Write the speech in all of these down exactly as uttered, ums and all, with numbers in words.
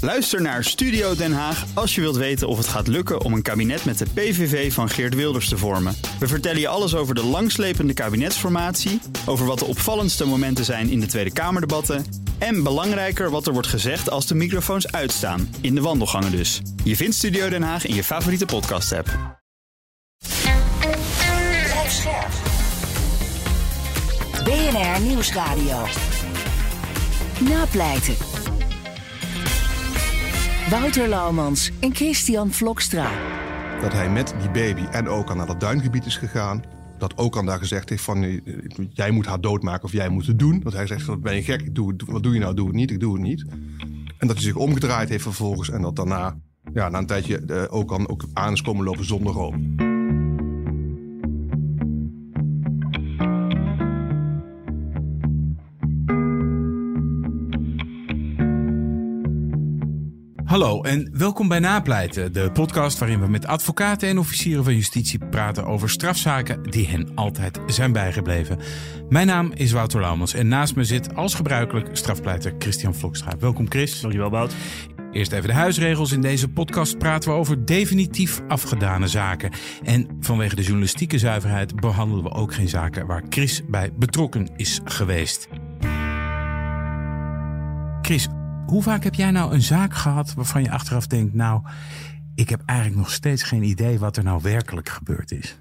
Luister naar Studio Den Haag als je wilt weten of het gaat lukken om een kabinet met de P V V van Geert Wilders te vormen. We vertellen je alles over de langslepende kabinetsformatie, over wat de opvallendste momenten zijn in de Tweede Kamerdebatten en belangrijker wat er wordt gezegd als de microfoons uitstaan, in de wandelgangen dus. Je vindt Studio Den Haag in je favoriete podcast-app. B N R Nieuwsradio. Napleiten. Wouter Laumans en Christian Vlokstra. Dat hij met die baby en Okan naar dat duingebied is gegaan. Dat Okan daar gezegd heeft van, jij moet haar doodmaken of jij moet het doen. Dat hij zegt, ben je gek, ik doe, wat doe je nou, doe het niet, ik doe het niet. En dat hij zich omgedraaid heeft vervolgens. En dat daarna, ja, na een tijdje uh, Okan ook aan is komen lopen zonder Romy. Hallo en welkom bij Napleiten, de podcast waarin we met advocaten en officieren van justitie praten over strafzaken die hen altijd zijn bijgebleven. Mijn naam is Wouter Laumans en naast me zit als gebruikelijk strafpleiter Christian Vlokstra. Welkom Chris. Dankjewel Wout. Eerst even de huisregels. In deze podcast praten we over definitief afgedane zaken. En vanwege de journalistieke zuiverheid behandelen we ook geen zaken waar Chris bij betrokken is geweest. Chris, hoe vaak heb jij nou een zaak gehad waarvan je achteraf denkt, nou, ik heb eigenlijk nog steeds geen idee wat er nou werkelijk gebeurd is?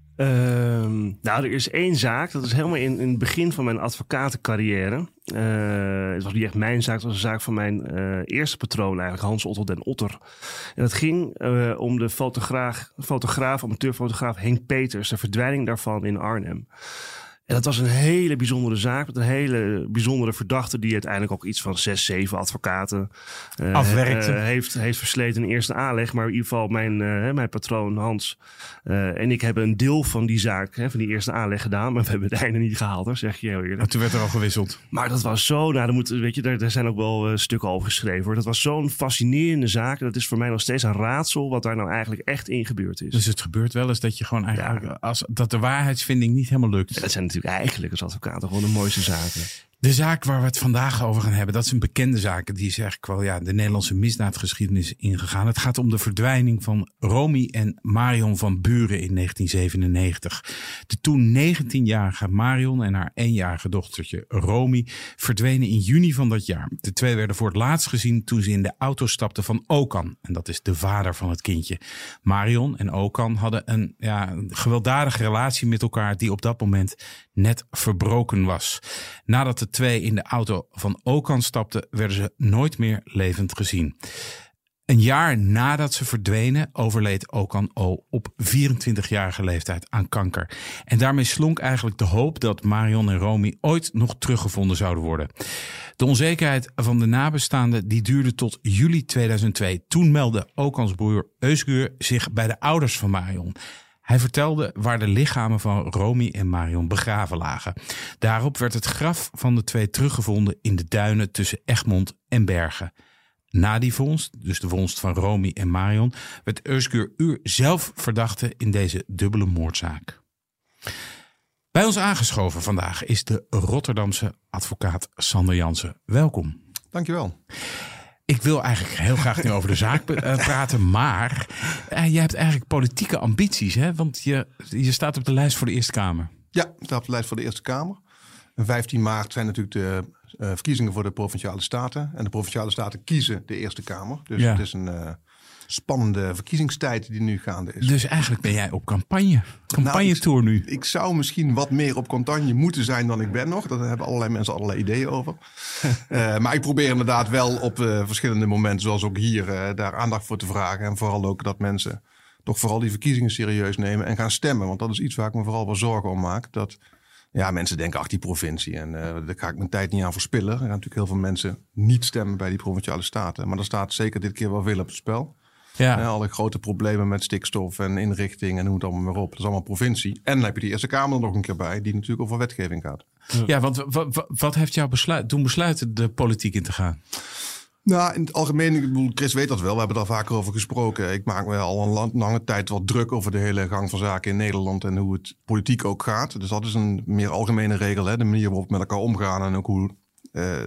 Um, nou, er is één zaak. Dat is helemaal in, in het begin van mijn advocatencarrière. Uh, het was niet echt mijn zaak. Het was een zaak van mijn uh, eerste patroon eigenlijk, Hans Otto den Otter. En dat ging uh, om de fotograaf, fotograaf, amateurfotograaf Henk Peters. De verdwijning daarvan in Arnhem. En dat was een hele bijzondere zaak met een hele bijzondere verdachte die uiteindelijk ook iets van zes, zeven advocaten uh, afwerkte. Uh, heeft, heeft versleten in eerste aanleg. Maar in ieder geval mijn, uh, mijn patroon Hans uh, en ik hebben een deel van die zaak, hè, van die eerste aanleg gedaan. Maar we hebben het einde niet gehaald, hoor, zeg je heel eerlijk. Maar toen werd er al gewisseld. Maar dat was zo, nou, dan moet, weet je, daar, daar zijn ook wel uh, stukken over geschreven, hoor. Dat was zo'n fascinerende zaak. Dat is voor mij nog steeds een raadsel wat daar nou eigenlijk echt in gebeurd is. Dus het gebeurt wel eens dat je gewoon eigenlijk, ja. als, dat de waarheidsvinding niet helemaal lukt. Ja, dat zijn natuurlijk eigenlijk als advocaat gewoon de mooiste zaken. De zaak waar we het vandaag over gaan hebben, dat is een bekende zaak. Die is eigenlijk wel ja, de Nederlandse misdaadgeschiedenis ingegaan. Het gaat om de verdwijning van Romy en Marion van Buren in negentien zevenennegentig. De toen negentienjarige Marion en haar eenjarige dochtertje Romy verdwenen in juni van dat jaar. De twee werden voor het laatst gezien toen ze in de auto stapten van Okan. En dat is de vader van het kindje. Marion en Okan hadden een, ja, een gewelddadige relatie met elkaar die op dat moment net verbroken was. Nadat de twee in de auto van Okan stapten, werden ze nooit meer levend gezien. Een jaar nadat ze verdwenen, overleed Okan O op vierentwintigjarige leeftijd aan kanker. En daarmee slonk eigenlijk de hoop dat Marion en Romy ooit nog teruggevonden zouden worden. De onzekerheid van de nabestaanden die duurde tot juli tweeduizend twee. Toen meldde Okans broer Özgür zich bij de ouders van Marion. Hij vertelde waar de lichamen van Romy en Marion begraven lagen. Daarop werd het graf van de twee teruggevonden in de duinen tussen Egmond en Bergen. Na die vondst, dus de vondst van Romy en Marion, werd Özgür Ür zelf verdachte in deze dubbele moordzaak. Bij ons aangeschoven vandaag is de Rotterdamse advocaat Sander Jansen. Welkom. Dankjewel. Ik wil eigenlijk heel graag nu over de zaak praten, maar uh, je hebt eigenlijk politieke ambities, hè? Want je, je staat op de lijst voor de Eerste Kamer. Ja, ik sta op de lijst voor de Eerste Kamer. En vijftien maart zijn natuurlijk de uh, verkiezingen voor de Provinciale Staten. En de Provinciale Staten kiezen de Eerste Kamer. Dus ja. Het is een uh, spannende verkiezingstijd die nu gaande is. Dus eigenlijk ben jij op campagne. Campagnetour nu. Nou, ik, ik zou misschien wat meer op campagne moeten zijn dan ik ben nog. Daar hebben allerlei mensen allerlei ideeën over. uh, maar ik probeer inderdaad wel op uh, verschillende momenten, zoals ook hier, uh, daar aandacht voor te vragen. En vooral ook dat mensen toch vooral die verkiezingen serieus nemen en gaan stemmen. Want dat is iets waar ik me vooral wel zorgen om maak. Dat ja, mensen denken, ach, die provincie. En uh, daar ga ik mijn tijd niet aan verspillen. Er gaan natuurlijk heel veel mensen niet stemmen bij die Provinciale Staten. Maar er staat zeker dit keer wel veel op het spel. Ja. Uh, alle grote problemen met stikstof en inrichting en noem het allemaal maar op. Dat is allemaal provincie. En dan heb je die Eerste Kamer er nog een keer bij, die natuurlijk over wetgeving gaat. Ja, want wat, wat, wat heeft jou besluit, doen besluiten de politiek in te gaan? Nou, in het algemeen, ik bedoel, Chris weet dat wel. We hebben daar vaker over gesproken. Ik maak me al een lang, lange tijd wat druk over de hele gang van zaken in Nederland en hoe het politiek ook gaat. Dus dat is een meer algemene regel, hè? De manier waarop we met elkaar omgaan en ook hoe uh,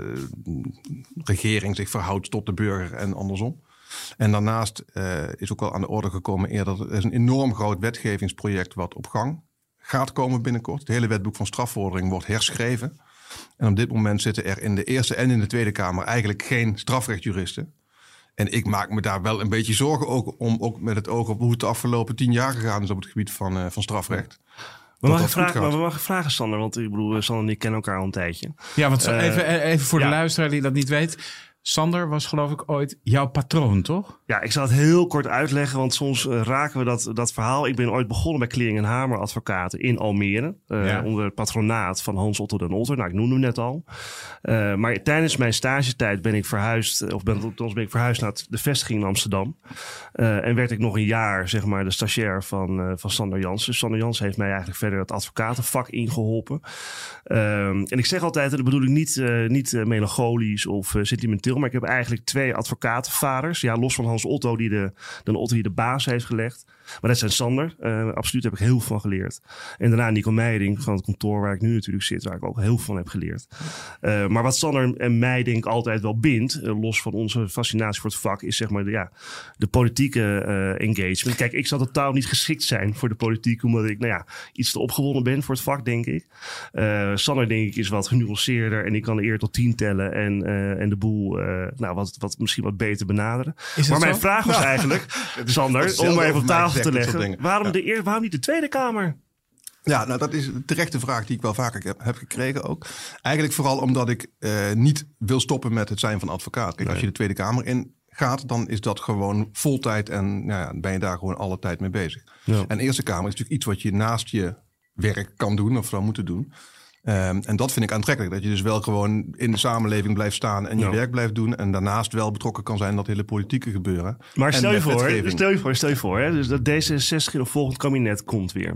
regering zich verhoudt tot de burger en andersom. En daarnaast uh, is ook wel aan de orde gekomen eerder, er is een enorm groot wetgevingsproject wat op gang gaat komen binnenkort. Het hele wetboek van strafvordering wordt herschreven. En op dit moment zitten er in de Eerste en in de Tweede Kamer eigenlijk geen strafrechtjuristen. En ik maak me daar wel een beetje zorgen ook om, ook met het oog op hoe het de afgelopen tien jaar gegaan is op het gebied van, uh, van strafrecht. We mogen, vragen, maar we mogen vragen, Sander, want ik bedoel, Sander en ik kennen elkaar al een tijdje. Ja, want uh, even, even voor de ja. luisteraar die dat niet weet. Sander was geloof ik ooit jouw patroon, toch? Ja, ik zal het heel kort uitleggen, want soms uh, raken we dat, dat verhaal. Ik ben ooit begonnen bij Clearing en Hamer advocaten in Almere. Uh, ja. Onder het patronaat van Hans Otto den Otter. Nou, ik noemde hem net al. Uh, maar tijdens mijn stagetijd ben ik verhuisd, of ben, althans ben ik verhuisd naar de vestiging in Amsterdam. Uh, en werd ik nog een jaar, zeg maar, de stagiair van, uh, van Sander Jansen. Sander Jansen heeft mij eigenlijk verder het advocatenvak ingeholpen. Uh, en ik zeg altijd, en dat bedoel ik niet, uh, niet uh, melancholisch of uh, sentimenteel. Maar ik heb eigenlijk twee advocatenvaders. Ja, los van Hans Otto, die de, de Otto die de baas heeft gelegd. Maar dat zijn Sander. Uh, absoluut heb ik heel veel van geleerd. En daarna Nico Meijering van het kantoor waar ik nu natuurlijk zit. Waar ik ook heel veel van heb geleerd. Uh, maar wat Sander en mij denk ik altijd wel bindt. Uh, los van onze fascinatie voor het vak. Is zeg maar de, ja, de politieke uh, engagement. Kijk, ik zal totaal niet geschikt zijn voor de politiek. Omdat ik nou ja, iets te opgewonden ben voor het vak, denk ik. Uh, Sander denk ik is wat genuanceerder. En ik kan eer tot tien tellen. En, uh, en de boel uh, nou, wat, wat misschien wat beter benaderen. Maar mijn zo? vraag was nou, eigenlijk, Sander, om maar even op tafel te leggen. Waarom, ja. de eer, waarom niet de Tweede Kamer? Ja, nou dat is een terechte vraag die ik wel vaker heb, heb gekregen ook. Eigenlijk vooral omdat ik uh, niet wil stoppen met het zijn van advocaat. Kijk, nee. Als je de Tweede Kamer in gaat, dan is dat gewoon voltijd en nou ja, ben je daar gewoon alle tijd mee bezig. Ja. En Eerste Kamer is natuurlijk iets wat je naast je werk kan doen of zou moeten doen. Um, en dat vind ik aantrekkelijk. Dat je dus wel gewoon in de samenleving blijft staan en je ja. werk blijft doen. En daarnaast wel betrokken kan zijn in dat hele politieke gebeuren. Maar stel je voor, stel je voor, stel je voor hè, dus dat D zesenzestig in een volgend kabinet komt weer.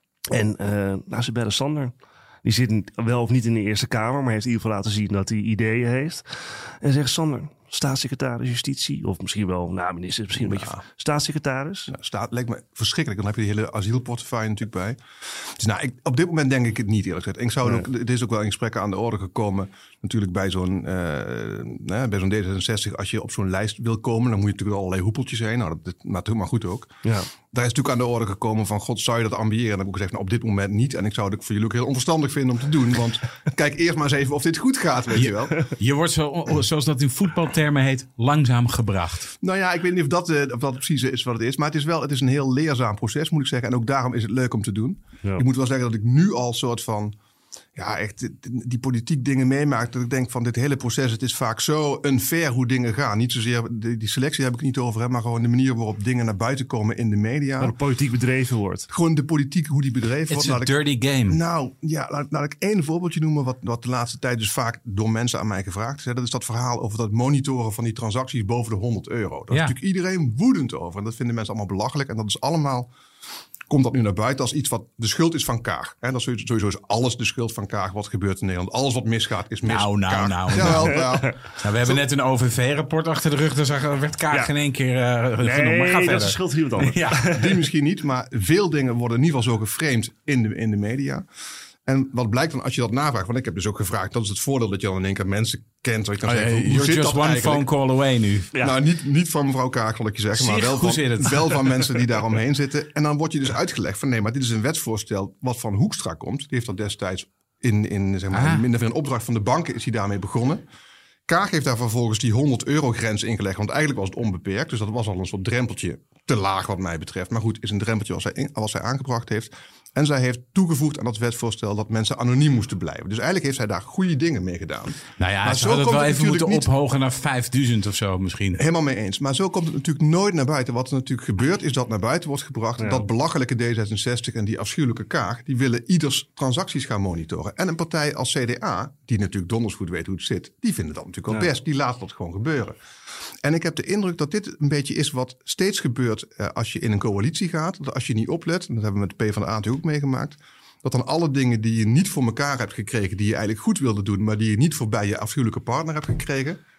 En uh, nou, ze bellen Sander. Die zit wel of niet in de Eerste Kamer, maar heeft in ieder geval laten zien dat hij ideeën heeft. En zegt Sander, staatssecretaris Justitie, of misschien wel, nou minister, misschien een nou, beetje staatssecretaris. Nou, staat lijkt me verschrikkelijk. Dan heb je de hele asielportefeuille natuurlijk bij. Dus nou, ik, op dit moment denk ik het niet eerlijk gezegd. Ik zou nee. ook, het is ook wel in gesprekken aan de orde gekomen. Natuurlijk bij zo'n, uh, nou, bij zo'n D zesenzestig, als je op zo'n lijst wil komen, dan moet je natuurlijk allerlei hoepeltjes heen. Nou, dat, dat maar goed ook. Ja. Daar is natuurlijk aan de orde gekomen van, god, zou je dat ambiëren? En dan heb ik gezegd, nou, op dit moment niet. En ik zou het voor jullie ook heel onverstandig vinden om te doen. Want kijk eerst maar eens even of dit goed gaat, weet je, je wel. Je wordt zo, zoals dat in voetbaltermen heet, langzaam gebracht. Nou ja, ik weet niet of dat, uh, of dat precies is wat het is. Maar het is wel, het is een heel leerzaam proces, moet ik zeggen. En ook daarom is het leuk om te doen. Ja. Ik moet wel zeggen dat ik nu al soort van, ja, echt die politiek dingen meemaak. Dat ik denk van dit hele proces, het is vaak zo unfair hoe dingen gaan. Niet zozeer, die, die selectie heb ik het niet over, hè, maar gewoon de manier waarop dingen naar buiten komen in de media. Waar de politiek bedreven wordt. Gewoon de politiek, hoe die bedreven wordt. It's a dirty ik, game. Nou, ja, laat, laat ik één voorbeeldje noemen wat, wat de laatste tijd dus vaak door mensen aan mij gevraagd is. Hè. Dat is dat verhaal over dat monitoren van die transacties boven de honderd euro. Daar ja. is natuurlijk iedereen woedend over. En dat vinden mensen allemaal belachelijk. En dat is allemaal, komt dat nu naar buiten als iets wat de schuld is van Kaag. En dat is sowieso is alles de schuld van Kaag wat gebeurt in Nederland. Alles wat misgaat is mis. Nou, nou, Kaag. nou. Jawel, ja. Nou, we hebben net een O V V-rapport achter de rug. Daar werd Kaag ja. geen één keer uh, nee, genoemd. Maar ga verder. Dat is de schuld van iemand anders. Ja. Die misschien niet, maar veel dingen worden in ieder geval zo geframed in de, in de media. En wat blijkt dan als je dat navraagt? Want ik heb dus ook gevraagd. Dat is het voordeel dat je dan in één keer mensen kent. Waar je kan oh, zeggen, hoe you're zit just dat one eigenlijk? phone call away nu. Ja. Nou, niet, niet van mevrouw Kaag, zal ik je zeggen. Zeg, maar wel hoe van, zit het? wel van mensen die daaromheen zitten. En dan wordt je dus uitgelegd van nee, maar dit is een wetsvoorstel wat van Hoekstra komt. Die heeft dat destijds in, in, zeg maar, ah. in een opdracht van de banken is hij daarmee begonnen. Kaag heeft daar vervolgens die honderd euro grens ingelegd. Want eigenlijk was het onbeperkt. Dus dat was al een soort drempeltje te laag wat mij betreft. Maar goed, is een drempeltje wat zij, in, wat zij aangebracht heeft. En zij heeft toegevoegd aan dat wetsvoorstel dat mensen anoniem moesten blijven. Dus eigenlijk heeft zij daar goede dingen mee gedaan. Nou ja, maar ze hadden het wel even moeten niet ophogen naar vijfduizend of zo misschien. Helemaal mee eens. Maar zo komt het natuurlijk nooit naar buiten. Wat er natuurlijk gebeurt is dat naar buiten wordt gebracht. Ja. Dat belachelijke D zesenzestig en die afschuwelijke Kaag, die willen ieders transacties gaan monitoren. En een partij als C D A, die natuurlijk donders goed weet hoe het zit, die vinden dat natuurlijk wel ja. best. Die laten dat gewoon gebeuren. En ik heb de indruk dat dit een beetje is wat steeds gebeurt uh, als je in een coalitie gaat. Dat als je niet oplet, dat hebben we met de PvdA natuurlijk ook meegemaakt, dat dan alle dingen die je niet voor elkaar hebt gekregen, die je eigenlijk goed wilde doen, maar die je niet voorbij je afschuwelijke partner hebt gekregen,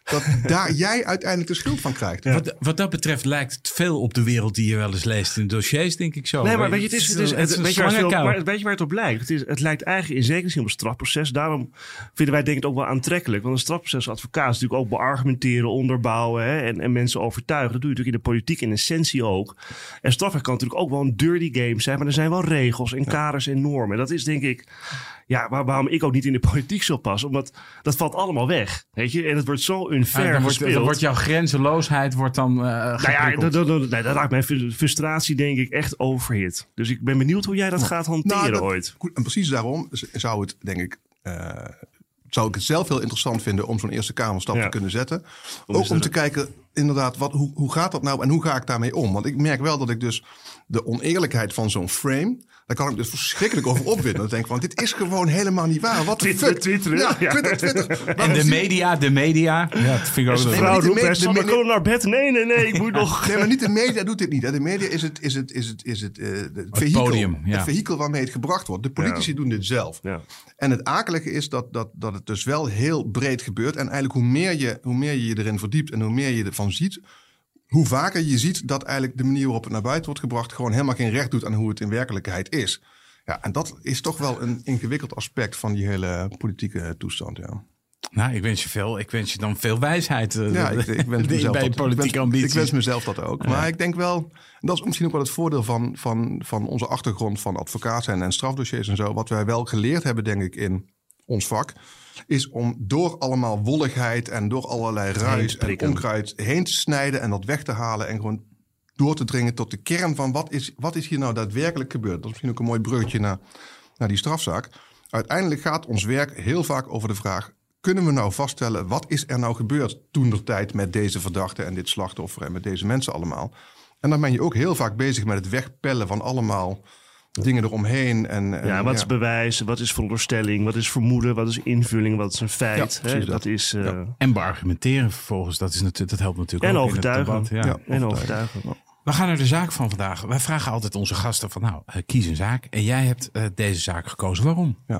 dat daar jij uiteindelijk de schuld van krijgt. Ja. Wat, wat dat betreft lijkt het veel op de wereld die je wel eens leest in de dossiers, denk ik zo. Nee, maar weet je, het is, het is, het, het weet, je waar het, maar, weet je waar het op lijkt? Het, is, het lijkt eigenlijk in zekere zin op een strafproces. Daarom vinden wij denk ik ook wel aantrekkelijk. Want een strafproces als advocaat is natuurlijk ook beargumenteren, onderbouwen hè, en, en mensen overtuigen. Dat doe je natuurlijk in de politiek in essentie ook. En strafrecht kan natuurlijk ook wel een dirty game zijn, maar er zijn wel regels en kaders en normen. En dat is denk ik... Ja, waar, waarom ik ook niet in de politiek zal passen. Omdat dat valt allemaal weg. Weet je? En het wordt zo unfair ah, dan, wordt, gespeeld. dan wordt jouw grenzeloosheid wordt dan uh, nou ja, dat, dat, dat, dat raakt mijn frustratie denk ik echt overhit. Dus ik ben benieuwd hoe jij dat gaat hanteren nou, dat, ooit. Goed, en precies daarom zou het denk ik... Uh, zou ik het zelf heel interessant vinden om zo'n Eerste Kamerstap ja. te kunnen zetten. Om ook om te kijken, inderdaad, wat, hoe, hoe gaat dat nou en hoe ga ik daarmee om? Want ik merk wel dat ik dus de oneerlijkheid van zo'n frame... daar kan ik dus verschrikkelijk over opwinden. Dan denk ik van, dit is gewoon helemaal niet waar. Wat Twitter, fuck? Twitter, ja, ja. Twitter, Twitter. En de media, de media. Ja, dat vind ik ook wel. De vrouw roept, Sander, kom naar bed. Nee, nee, nee, ik moet nog... Nee, maar niet de media doet dit niet. De media is het, is het, is het, is het, uh, het, het vehikel, podium, ja. het vehikel waarmee het gebracht wordt. De politici ja. doen dit zelf. Ja. En het akelige is dat, dat, dat het dus wel heel breed gebeurt. En eigenlijk hoe meer, je, hoe meer je je erin verdiept en hoe meer je ervan ziet... hoe vaker je ziet dat eigenlijk de manier waarop het naar buiten wordt gebracht... gewoon helemaal geen recht doet aan hoe het in werkelijkheid is. Ja, en dat is toch wel een ingewikkeld aspect van die hele politieke toestand, ja. Nou, ik wens je veel. Ik wens je dan veel wijsheid. Uh, ja, ik, ik wens mezelf bij dat, politieke ik wens, ambities. Ik wens mezelf dat ook. Ja. Maar ik denk wel, dat is misschien ook wel het voordeel van, van, van onze achtergrond van advocaat zijn en strafdossiers en zo. Wat wij wel geleerd hebben, denk ik, in ons vak, is om door allemaal wolligheid en door allerlei ruis en onkruid heen te snijden en dat weg te halen en gewoon door te dringen tot de kern van wat is, wat is hier nou daadwerkelijk gebeurd. Dat is misschien ook een mooi bruggetje naar, naar die strafzaak. Uiteindelijk gaat ons werk heel vaak over de vraag, kunnen we nou vaststellen wat is er nou gebeurd toentertijd met deze verdachte en dit slachtoffer en met deze mensen allemaal. En dan ben je ook heel vaak bezig met het wegpellen van allemaal dingen eromheen. En, en, ja, wat is ja. bewijs, wat is veronderstelling, wat is vermoeden, wat is invulling, wat is een feit. Ja, hè? Dat. Dat is, uh... ja. En beargumenteren vervolgens, dat, is natuurlijk, dat helpt natuurlijk en ook overtuigen. in het debat. Ja. Ja, en overtuigen. We gaan naar de zaak van vandaag. Wij vragen altijd onze gasten van nou, uh, kies een zaak. En jij hebt uh, deze zaak gekozen. Waarom? Ja.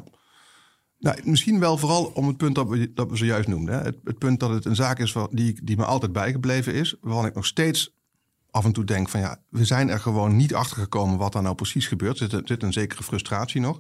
Nou, misschien wel vooral om het punt dat we, dat we zojuist noemden. Hè. Het, het punt dat het een zaak is waar, die, die me altijd bijgebleven is. Waarvan ik nog steeds af en toe denk van ja, we zijn er gewoon niet achter gekomen wat er nou precies gebeurt. Er zit, er zit een zekere frustratie nog.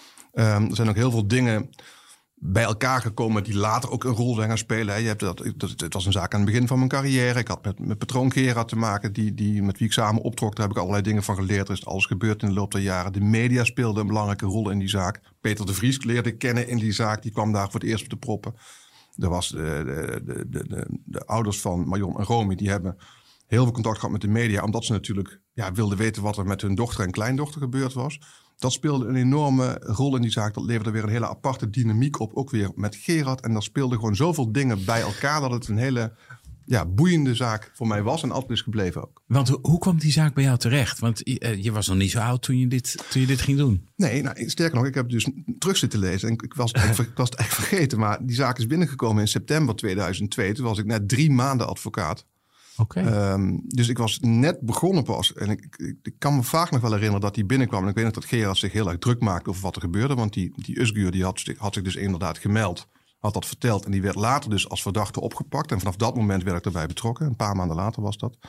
Um, er zijn ook heel veel dingen bij elkaar gekomen die later ook een rol zijn gaan spelen. Hè. Je hebt dat, dat, het was een zaak aan het begin van mijn carrière. Ik had met, met patroon Gerard te maken, die, die, met wie ik samen optrok. Daar heb ik allerlei dingen van geleerd. Er is alles gebeurd in de loop der jaren. De media speelden een belangrijke rol in die zaak. Peter de Vries leerde ik kennen in die zaak. Die kwam daar voor het eerst op de proppen. Er was de, de, de, de, de, de ouders van Marion en Romy, die hebben heel veel contact gehad met de media, omdat ze natuurlijk ja, wilden weten wat er met hun dochter en kleindochter gebeurd was. Dat speelde een enorme rol in die zaak. Dat leverde weer een hele aparte dynamiek op, ook weer met Gerard. En daar speelden gewoon zoveel dingen bij elkaar dat het een hele ja, boeiende zaak voor mij was en altijd is gebleven ook. Want hoe kwam die zaak bij jou terecht? Want je, je was nog niet zo oud toen je dit, toen je dit ging doen. Nee, nou, sterker nog, ik heb dus terug zitten lezen. En ik was, ik, ik was het echt vergeten, maar die zaak is binnengekomen in september tweeduizend twee. Toen was ik net drie maanden advocaat. Okay. Um, dus ik was net begonnen pas. En ik, ik, ik kan me vaak nog wel herinneren dat hij binnenkwam. En ik weet nog dat Gerard zich heel erg druk maakte over wat er gebeurde. Want die, die Usguur die had, had zich dus inderdaad gemeld. Had dat verteld. En die werd later dus als verdachte opgepakt. En vanaf dat moment werd ik erbij betrokken. Een paar maanden later was dat.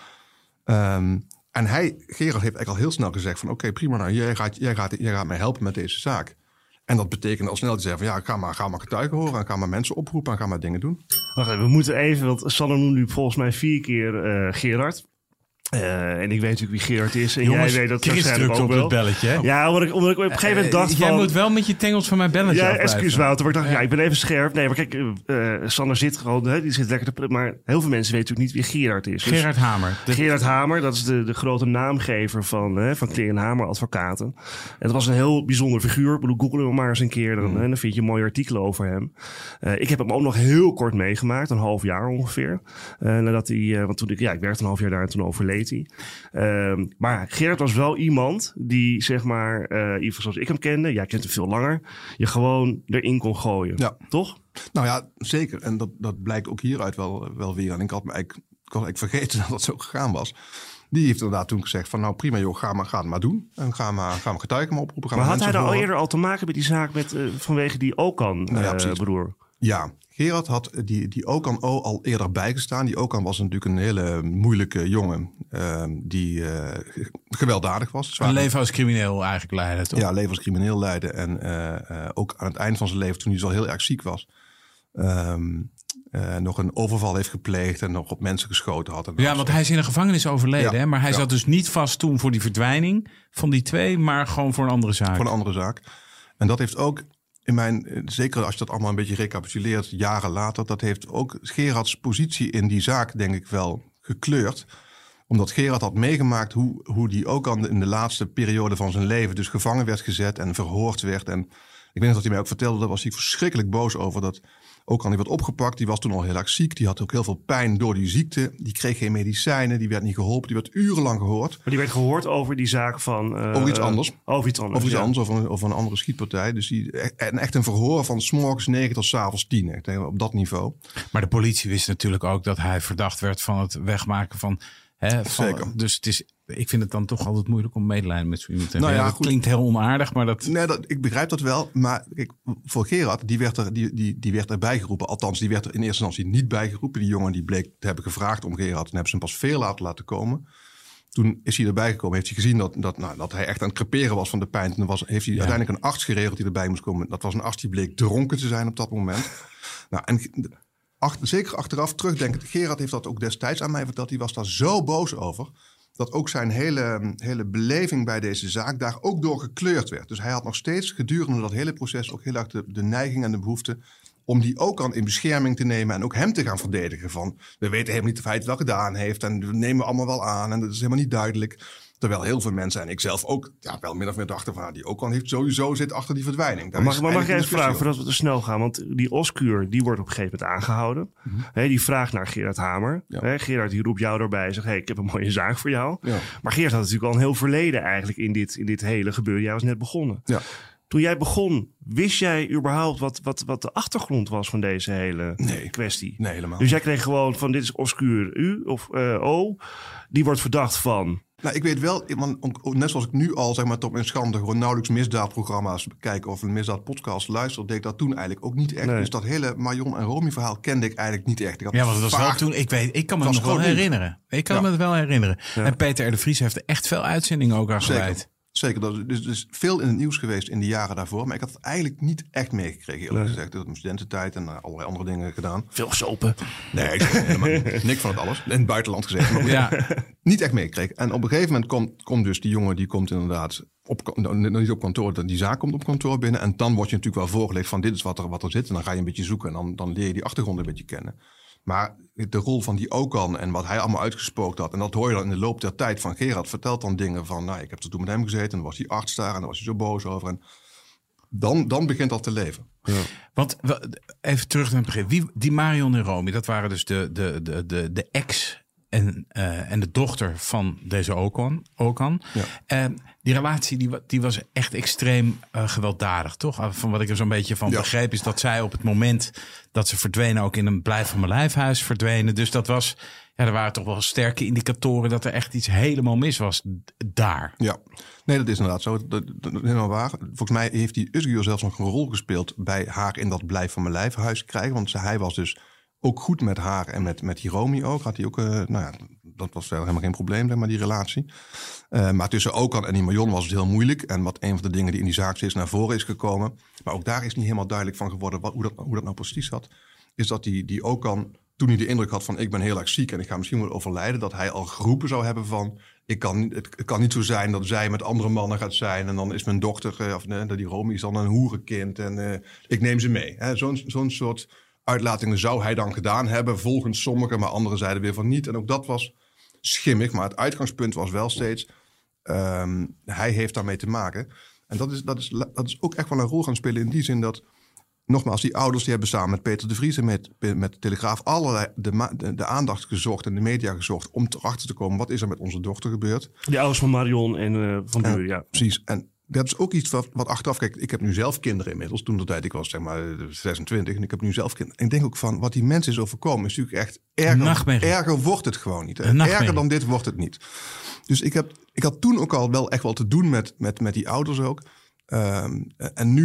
Um, en hij, Gerard heeft eigenlijk al heel snel gezegd van... oké, okay, prima, nou, jij gaat, jij, gaat, jij gaat mij helpen met deze zaak. En dat betekende al snel dat hij zei van ja, ga maar, ga maar getuigen horen. En ga maar mensen oproepen en ga maar dingen doen. Wacht even, we moeten even, want Sander noemde nu volgens mij vier keer uh, Gerard. Uh, en ik weet natuurlijk wie Gerard is. En Jongens, jij weet dat Chris waarschijnlijk ook op wel. Het belletje, hè? Ja, omdat ik, omdat ik op een gegeven moment dacht uh, van... Jij moet wel met je tengels van mijn belletje Ja, afblijven. excuus Wouter. Maar ik dacht, ja. ja, ik ben even scherp. Nee, maar kijk, uh, Sander zit gewoon... Hè, die zit lekker te... Maar heel veel mensen weten natuurlijk niet wie Gerard is. Dus Gerard Hamer. De... Gerard Hamer, dat is de, de grote naamgever van, hè, van Kling en Hamer Advocaten. En dat was een heel bijzonder figuur. Ik bedoel, google hem maar eens een keer. Dan, mm. hè, dan vind je mooie artikelen over hem. Uh, ik heb hem ook nog heel kort meegemaakt. Een half jaar ongeveer. Uh, nadat hij... Uh, want toen ik... Ja, ik werkte een half jaar daar en toen overleed hij. Uh, maar Gerard was wel iemand die, zeg maar, uh, in ieder geval zoals ik hem kende, jij kent hem veel langer, je gewoon erin kon gooien. Ja. Toch? Nou ja, zeker. En dat, dat blijkt ook hieruit wel, wel weer. En ik had me eigenlijk, ik was eigenlijk vergeten dat dat zo gegaan was. Die heeft inderdaad toen gezegd van nou prima joh, ga maar, ga het maar doen. En ga maar, ga maar getuigen maar oproepen. Ga maar maar had hij er al horen. eerder al te maken met die zaak met, uh, vanwege die Okan, nou ja, uh, broer? Ja, Gerard had die, die Okan O al eerder bijgestaan. Die Okan was natuurlijk een hele moeilijke jongen uh, die uh, gewelddadig was. Een leven als crimineel eigenlijk leiden, toch? Ja, leven als crimineel leiden. En uh, uh, ook aan het eind van zijn leven, toen hij zo heel erg ziek was... Um, uh, nog een overval heeft gepleegd en nog op mensen geschoten had. En ja, want hij is in de gevangenis overleden. Ja, hè? Maar hij ja. zat dus niet vast toen voor die verdwijning van die twee... maar gewoon voor een andere zaak. Voor een andere zaak. En dat heeft ook... In mijn, zeker als je dat allemaal een beetje recapituleert, jaren later, dat heeft ook Gerards positie in die zaak, denk ik, wel gekleurd. Omdat Gerard had meegemaakt hoe, hoe die ook al in de laatste periode van zijn leven dus gevangen werd gezet en verhoord werd. En ik weet nog dat hij mij ook vertelde, daar was hij verschrikkelijk boos over. Dat ook al die werd opgepakt, die was toen al heel erg ziek. Die had ook heel veel pijn door die ziekte. Die kreeg geen medicijnen, die werd niet geholpen. Die werd urenlang gehoord. Maar die werd gehoord over die zaak van... Uh, over iets anders. Over iets anders, Over iets ja. anders, over een, over een andere schietpartij. Dus die, en echt een verhoor van 's morgens negen tot 's avonds tien. Echt, op dat niveau. Maar de politie wist natuurlijk ook dat hij verdacht werd van het wegmaken van... Hè, van Zeker. Dus het is, ik vind het dan toch altijd moeilijk om medelijden met zo iemand te hebben. Nou ja, dat goed. klinkt heel onaardig, maar dat... Nee, dat, ik begrijp dat wel. Maar kijk, voor Gerard, die werd, er, die, die, die werd erbij geroepen. Althans, die werd er in eerste instantie niet bijgeroepen. Die jongen die bleek te hebben gevraagd om Gerard. En hebben ze hem pas veel later laten komen. Toen is hij erbij gekomen. Heeft hij gezien dat, dat, nou, dat hij echt aan het creperen was van de pijn. Toen was, heeft hij Ja. uiteindelijk een arts geregeld die erbij moest komen. Dat was een arts die bleek dronken te zijn op dat moment. Nou, en achter, zeker achteraf terugdenkend. Gerard heeft dat ook destijds aan mij verteld. Die was daar zo boos over. Dat ook zijn hele, hele beleving bij deze zaak daar ook door gekleurd werd. Dus hij had nog steeds gedurende dat hele proces ook heel erg de, de neiging en de behoefte om die ook aan in bescherming te nemen en ook hem te gaan verdedigen. Van, we weten helemaal niet of hij het wel gedaan heeft en we nemen allemaal wel aan en dat is helemaal niet duidelijk. Terwijl heel veel mensen en ik zelf ook ja, wel min of meer dachten van, die ook al heeft sowieso zit achter die verdwijning. Daar Mag, is maar mag ik eigenlijk even vragen, discussie voordat we te snel gaan? Want die Oskuur, die wordt op een gegeven moment aangehouden. Mm-hmm. He, die vraagt naar Gerard Hamer. Ja. He, Gerard die roept jou erbij en zegt, hey, ik heb een mooie zaak voor jou. Ja. Maar Gerard had natuurlijk al een heel verleden eigenlijk in dit, in dit hele gebeuren. Jij was net begonnen. Ja. Toen jij begon, wist jij überhaupt wat, wat, wat de achtergrond was van deze hele Nee. kwestie? Nee, helemaal. Dus jij kreeg gewoon van, dit is Oskuur U of uh, O. Die wordt verdacht van... Nou, ik weet wel, want net zoals ik nu al zeg maar tot mijn schande gewoon nauwelijks misdaadprogramma's bekijken of een misdaadpodcast luister, deed ik dat toen eigenlijk ook niet echt. Nee. Dus dat hele Marion en Romy verhaal kende ik eigenlijk niet echt. Ik had Ja, want het was vaag- wel toen, ik weet, ik kan me Het het was nog wel gewoon nieuw. herinneren. Ik kan Ja. me het wel herinneren. Ja. En Peter R. de Vries heeft er echt veel uitzendingen ook aan gewijd. Zeker. Zeker, dat is dus, dus veel in het nieuws geweest in de jaren daarvoor. Maar ik had het eigenlijk niet echt meegekregen, eerlijk Nee. gezegd. Ik had mijn studententijd en uh, allerlei andere dingen gedaan. Veel sopen. Nee, ik heb helemaal niet. Niks van het alles. In het buitenland gezeten. Maar Ja. niet echt meegekregen. En op een gegeven moment komt, komt dus die jongen, die komt inderdaad op, nou, niet op kantoor, die zaak komt op kantoor binnen. En dan word je natuurlijk wel voorgelegd van dit is wat er, wat er zit. En dan ga je een beetje zoeken en dan, dan leer je die achtergrond een beetje kennen. Maar de rol van die Okan en wat hij allemaal uitgespookt had. En dat hoor je dan in de loop der tijd van Gerard. Vertelt dan dingen van, nou, ik heb er toen met hem gezeten. En dan was die arts daar en dan was hij zo boos over. En dan, dan begint dat te leven. Ja. Want we- even terug naar het begin. Wie, die Marion en Romy, dat waren dus de, de, de, de, de ex en, uh, en de dochter van deze Okan. Okan. Ja. En die relatie die, wa- die was echt extreem uh, gewelddadig, toch? Van wat ik er zo'n beetje van Ja. begreep is dat zij op het moment dat ze verdwenen ook in een blijf van mijn lijfhuis verdwenen. Dus dat was, ja, er waren toch wel sterke indicatoren dat er echt iets helemaal mis was d- daar. Ja, nee, dat is inderdaad zo. Dat, dat is helemaal waar. Volgens mij heeft die Özgür zelfs nog een rol gespeeld bij haar in dat blijf van mijn lijfhuis krijgen. Want hij was dus ook goed met haar en met, met die Romy ook. Had hij ook, uh, nou ja, dat was verder helemaal geen probleem, zeg maar, die relatie. Uh, maar tussen Okan en die Marion was het heel moeilijk. En wat een van de dingen die in die zaak steeds naar voren is gekomen. Maar ook daar is niet helemaal duidelijk van geworden wat, hoe, dat, hoe dat nou precies zat. Is dat die, die Okan, toen hij de indruk had van ik ben heel erg ziek en ik ga misschien wel overlijden. Dat hij al geroepen zou hebben van ik kan, het, het kan niet zo zijn dat zij met andere mannen gaat zijn. En dan is mijn dochter, uh, of uh, die Romy is dan een hoerenkind. En uh, ik neem ze mee. Hè? Zo'n, zo'n soort uitlatingen zou hij dan gedaan hebben. Volgens sommigen, maar anderen zeiden weer van niet. En ook dat was schimmig. Maar het uitgangspunt was wel steeds um, hij heeft daarmee te maken. En dat is, dat, is, dat is ook echt wel een rol gaan spelen in die zin dat nogmaals, die ouders die hebben samen met Peter de Vries en met, met de Telegraaf allerlei de, de, de aandacht gezocht en de media gezocht om erachter te komen wat is er met onze dochter gebeurd. Die ouders van Marion en uh, van Buren, ja. Precies. En dat is ook iets wat, wat achteraf, kijk, ik heb nu zelf kinderen inmiddels. Toen de tijd, ik was zeg maar zesentwintig en ik heb nu zelf kinderen. En ik denk ook van, wat die mensen is overkomen is natuurlijk echt erger. Erger wordt het gewoon niet. Erger dan dit wordt het niet. Dus ik, heb, ik had toen ook al wel echt wel te doen met, met, met die ouders ook. Um, en nu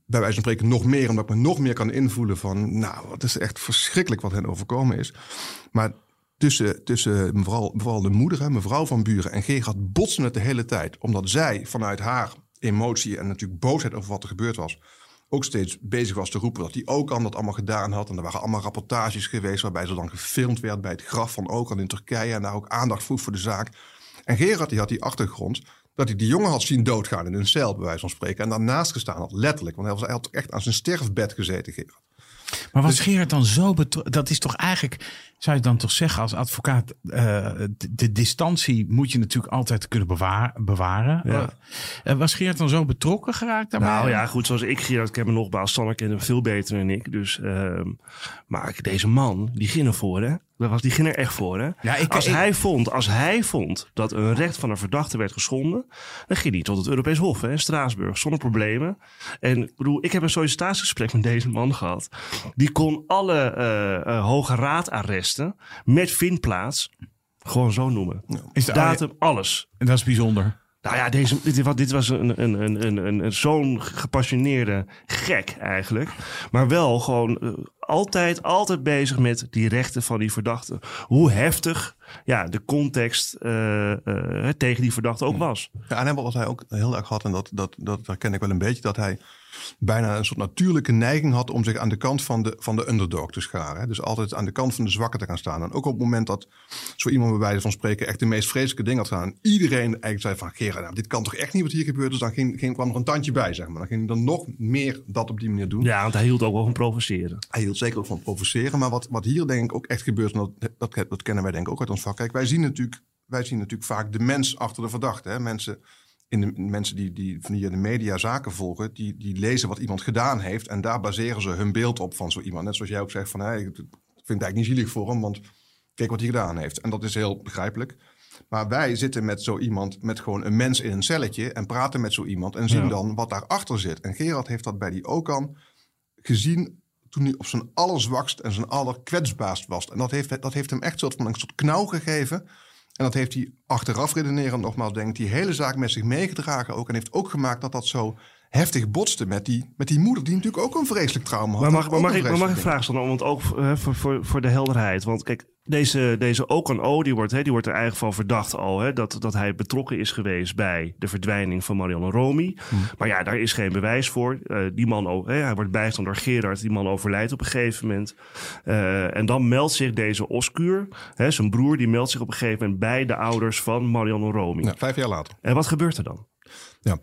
bij wijze van spreken nog meer, omdat ik me nog meer kan invoelen van, nou, wat is echt verschrikkelijk wat hen overkomen is. Maar tussen, tussen mevrouw, vooral de moeder, hè, mevrouw van Buren en Gerard botsen het de hele tijd. Omdat zij vanuit haar emotie en natuurlijk boosheid over wat er gebeurd was, ook steeds bezig was te roepen dat die Okan dat allemaal gedaan had. En er waren allemaal rapportages geweest waarbij ze dan gefilmd werd bij het graf van Okan in Turkije en daar ook aandacht vroeg voor de zaak. En Gerard die had die achtergrond dat hij die jongen had zien doodgaan in een cel, bij wijze van spreken. En daarnaast gestaan had, letterlijk. Want hij, was, hij had echt aan zijn sterfbed gezeten, Gerard. Maar was Dus- Gerard dan zo betrokken? Dat is toch eigenlijk, zou je dan toch zeggen als advocaat, uh, de, de distantie moet je natuurlijk altijd kunnen bewaar, bewaren. Ja. Uh, was Gerard dan zo betrokken geraakt daarbij? Nou ja, goed, zoals ik Gerard ken me nogmaals. Sanne kent hem veel beter dan ik. Dus, uh, maar deze man, die ging ervoor, hè? Dat was, die ging er echt voor, hè? Ja, ik, als, ik, hij vond, als hij vond dat een recht van een verdachte werd geschonden, dan ging hij tot het Europees Hof, hè, in Straatsburg, zonder problemen. En ik bedoel, ik heb een sollicitatiegesprek met deze man gehad. Die kon alle uh, uh, Hoge Raad-arresten met vindplaats gewoon zo noemen. is de, Datum, alles. En dat is bijzonder. Nou ja, deze, dit, was- dit was een, een, een, een, een, een zo'n gepassioneerde gek eigenlijk. Maar wel gewoon uh, altijd, altijd bezig met die rechten van die verdachte. Hoe heftig ja, de context uh, uh, tegen die verdachte ook was. Ja, en wat hij ook heel erg had, en dat, dat, dat herken ik wel een beetje, dat hij bijna een soort natuurlijke neiging had om zich aan de kant van de, van de underdog te scharen. Hè? Dus altijd aan de kant van de zwakken te gaan staan. En ook op het moment dat zo iemand bij wijze van spreken echt de meest vreselijke dingen had gedaan. En iedereen eigenlijk zei van, Gerard, nou, dit kan toch echt niet wat hier gebeurt. Dus dan ging, ging, kwam er een tandje bij, zeg maar. Dan ging hij dan nog meer dat op die manier doen. Ja, want hij hield ook wel van provoceren. Hij hield zeker ook van provoceren. Maar wat, wat hier denk ik ook echt gebeurt, en dat, dat, dat kennen wij denk ik ook uit ons vak. Kijk, wij zien natuurlijk, wij zien natuurlijk vaak de mens achter de verdachte. Hè? Mensen, in de, mensen die, die via de media zaken volgen, die, die lezen wat iemand gedaan heeft. En daar baseren ze hun beeld op van zo iemand. Net zoals jij ook zegt van, hey, ik vind het eigenlijk niet zielig voor hem, want kijk wat hij gedaan heeft. En dat is heel begrijpelijk. Maar wij zitten met zo iemand, met gewoon een mens in een celletje en praten met zo iemand en zien Ja. dan wat daarachter zit. En Gerard heeft dat bij die Okan gezien toen hij op zijn allerzwakst en zijn allerkwetsbaarst was. En dat heeft, dat heeft hem echt soort van een soort knauw gegeven. En dat heeft hij achteraf redenerend nogmaals, denk ik, die hele zaak met zich meegedragen ook. En heeft ook gemaakt dat dat zo heftig botste met die, met die moeder, die natuurlijk ook een vreselijk trauma had. Maar mag, Ook maar mag, een ik, maar mag ik vreselijk vragen stellen? Want ook uh, voor, voor, voor de helderheid. Want kijk, deze, deze Okan O, die wordt, hè, die wordt er eigenlijk van verdacht al. Hè, dat, dat hij betrokken is geweest bij de verdwijning van Marianne Romy. Hmm. Maar ja, daar is geen bewijs voor. Uh, die man, hè, hij wordt bijgestaan door Gerard. Die man overlijdt op een gegeven moment. Uh, en dan meldt zich deze Oskuur, hè, zijn broer, die meldt zich op een gegeven moment bij de ouders van Marianne Romy. Ja, vijf jaar later. En wat gebeurt er dan? Ja.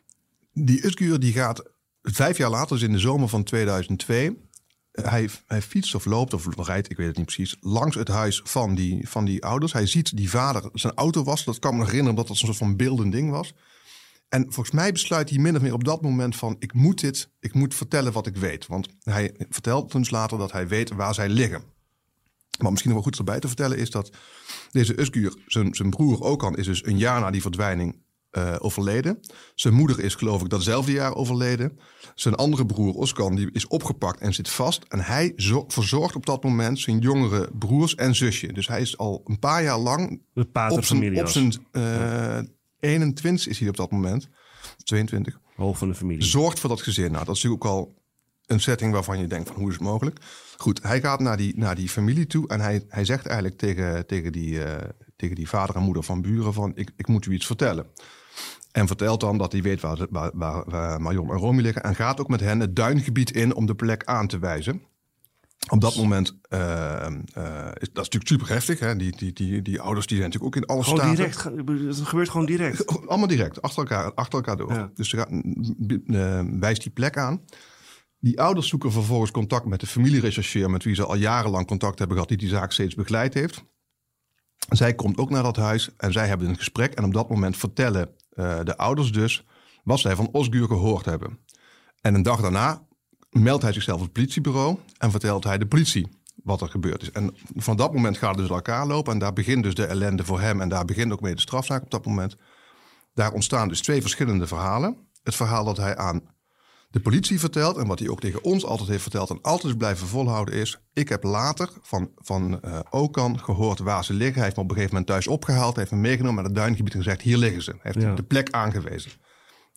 Die Özgür die gaat vijf jaar later, dus in de zomer van tweeduizend twee... Hij, hij fietst of loopt of rijdt, ik weet het niet precies, langs het huis van die, van die ouders. Hij ziet die vader zijn auto was. Dat kan me nog herinneren dat dat een soort van beeldend ding was. En volgens mij besluit hij min of meer op dat moment van, ik moet dit, ik moet vertellen wat ik weet. Want hij vertelt toen later dat hij weet waar zij liggen. Maar misschien nog wel goed erbij te vertellen is dat deze Özgür, zijn, zijn broer Okan, is dus een jaar na die verdwijning Uh, overleden. Zijn moeder is geloof ik datzelfde jaar overleden. Zijn andere broer Oskan die is opgepakt en zit vast. En hij zo- verzorgt op dat moment zijn jongere broers en zusje. Dus hij is al een paar jaar lang De op zijn, op paterfamilias. zijn uh, eenentwintig is hij op dat moment. tweeëntwintig. Hoofd van de familie. Zorgt voor dat gezin. Nou, dat is natuurlijk ook al een setting waarvan je denkt van hoe is het mogelijk? Goed, hij gaat naar die, naar die familie toe en hij, hij zegt eigenlijk tegen, tegen, die, uh, tegen die vader en moeder van Buren van ik, ik moet u iets vertellen. En vertelt dan dat hij weet waar, waar, waar, waar Marion en Romy liggen. En gaat ook met hen het duingebied in om de plek aan te wijzen. Op dat moment, uh, uh, is, dat is natuurlijk super heftig. Hè? Die, die, die, die ouders die zijn natuurlijk ook in alle Gewoon staten. direct. Het gebeurt gewoon direct. Allemaal direct, achter elkaar, achter elkaar door. Ja. Dus ze gaat, uh, wijst die plek aan. Die ouders zoeken vervolgens contact met de familierechercheur, met wie ze al jarenlang contact hebben gehad, die die zaak steeds begeleid heeft. Zij komt ook naar dat huis en zij hebben een gesprek. En op dat moment vertellen uh, de ouders dus wat zij van Özgür gehoord hebben. En een dag daarna meldt hij zichzelf op het politiebureau en vertelt hij de politie wat er gebeurd is. En van dat moment gaat het dus elkaar lopen en daar begint dus de ellende voor hem en daar begint ook mee de strafzaak op dat moment. Daar ontstaan dus twee verschillende verhalen. Het verhaal dat hij aan de politie vertelt en wat hij ook tegen ons altijd heeft verteld en altijd is blijven volhouden is, ik heb later van, van uh, Okan gehoord waar ze liggen. Hij heeft me op een gegeven moment thuis opgehaald, heeft me meegenomen naar het duingebied en gezegd, hier liggen ze. Hij heeft Ja. de plek aangewezen.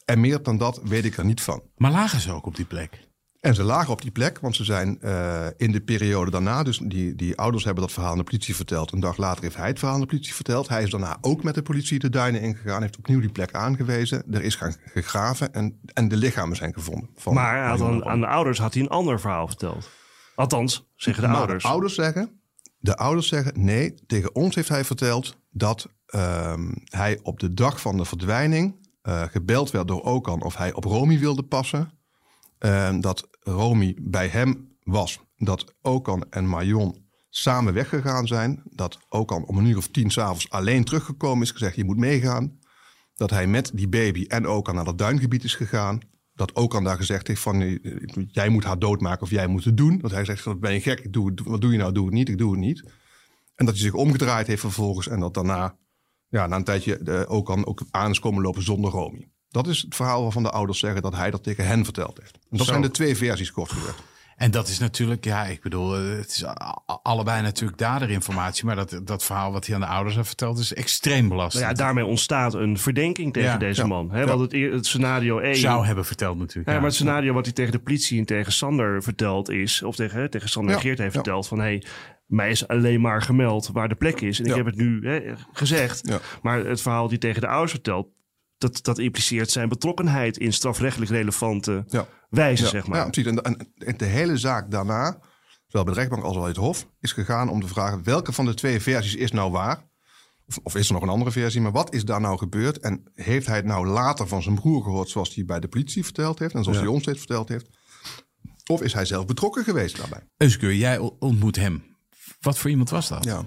En meer dan dat weet ik er niet van. Maar lagen ze ook op die plek? En ze lagen op die plek, want ze zijn uh, in de periode daarna... dus die, die ouders hebben dat verhaal aan de politie verteld. Een dag later heeft hij het verhaal aan de politie verteld. Hij is daarna ook met de politie de duinen ingegaan. Heeft opnieuw die plek aangewezen. Er is gaan gegraven en, en de lichamen zijn gevonden. Van maar hij had aan, aan de ouders had hij een ander verhaal verteld. Althans, zeggen de maar ouders. De ouders zeggen, de ouders zeggen, nee, tegen ons heeft hij verteld... dat um, hij op de dag van de verdwijning uh, gebeld werd door Okan... of hij op Romy wilde passen... Uh, dat Romy bij hem was. Dat Okan en Marion samen weggegaan zijn. Dat Okan om een uur of tien 's avonds alleen teruggekomen is. Gezegd, je moet meegaan. Dat hij met die baby en Okan naar dat duingebied is gegaan. Dat Okan daar gezegd heeft van... jij moet haar doodmaken of jij moet het doen. Dat hij zegt, ben je gek? Ik doe het, wat doe je nou? Doe het niet, ik doe het niet. En dat hij zich omgedraaid heeft vervolgens. En dat daarna, ja, na een tijdje uh, Okan ook aan is komen lopen zonder Romy. Dat is het verhaal waarvan de ouders zeggen dat hij dat tegen hen verteld heeft. En dat Zo. zijn de twee versies kort gezegd. En dat is natuurlijk, ja, ik bedoel, het is allebei natuurlijk daderinformatie. Maar dat, dat verhaal wat hij aan de ouders heeft verteld is extreem belastend. Nou ja, daarmee ontstaat een verdenking tegen Ja, deze ja, man. Hè? ja. Want het, het scenario één... Zou hebben verteld natuurlijk. Ja, Ja. maar het scenario wat hij tegen de politie en tegen Sander verteld is... of tegen, hè, tegen Sander Ja, Geert heeft ja. verteld van... Hey, mij is alleen maar gemeld waar de plek is. En Ja. ik heb het nu hè, gezegd. Ja. Maar het verhaal die tegen de ouders vertelt... Dat, dat impliceert zijn betrokkenheid in strafrechtelijk relevante Ja. wijze, Ja, zeg maar. ja, precies. En, en, en de hele zaak daarna, zowel bij de rechtbank als bij het Hof... is gegaan om te vragen welke van de twee versies is nou waar. Of, of is er nog een andere versie, maar wat is daar nou gebeurd? En heeft hij het nou later van zijn broer gehoord... zoals hij bij de politie verteld heeft en zoals Ja. hij ons steeds verteld heeft? Of is hij zelf betrokken geweest daarbij? Özgür, jij ontmoet hem. Wat voor iemand was dat? Ja,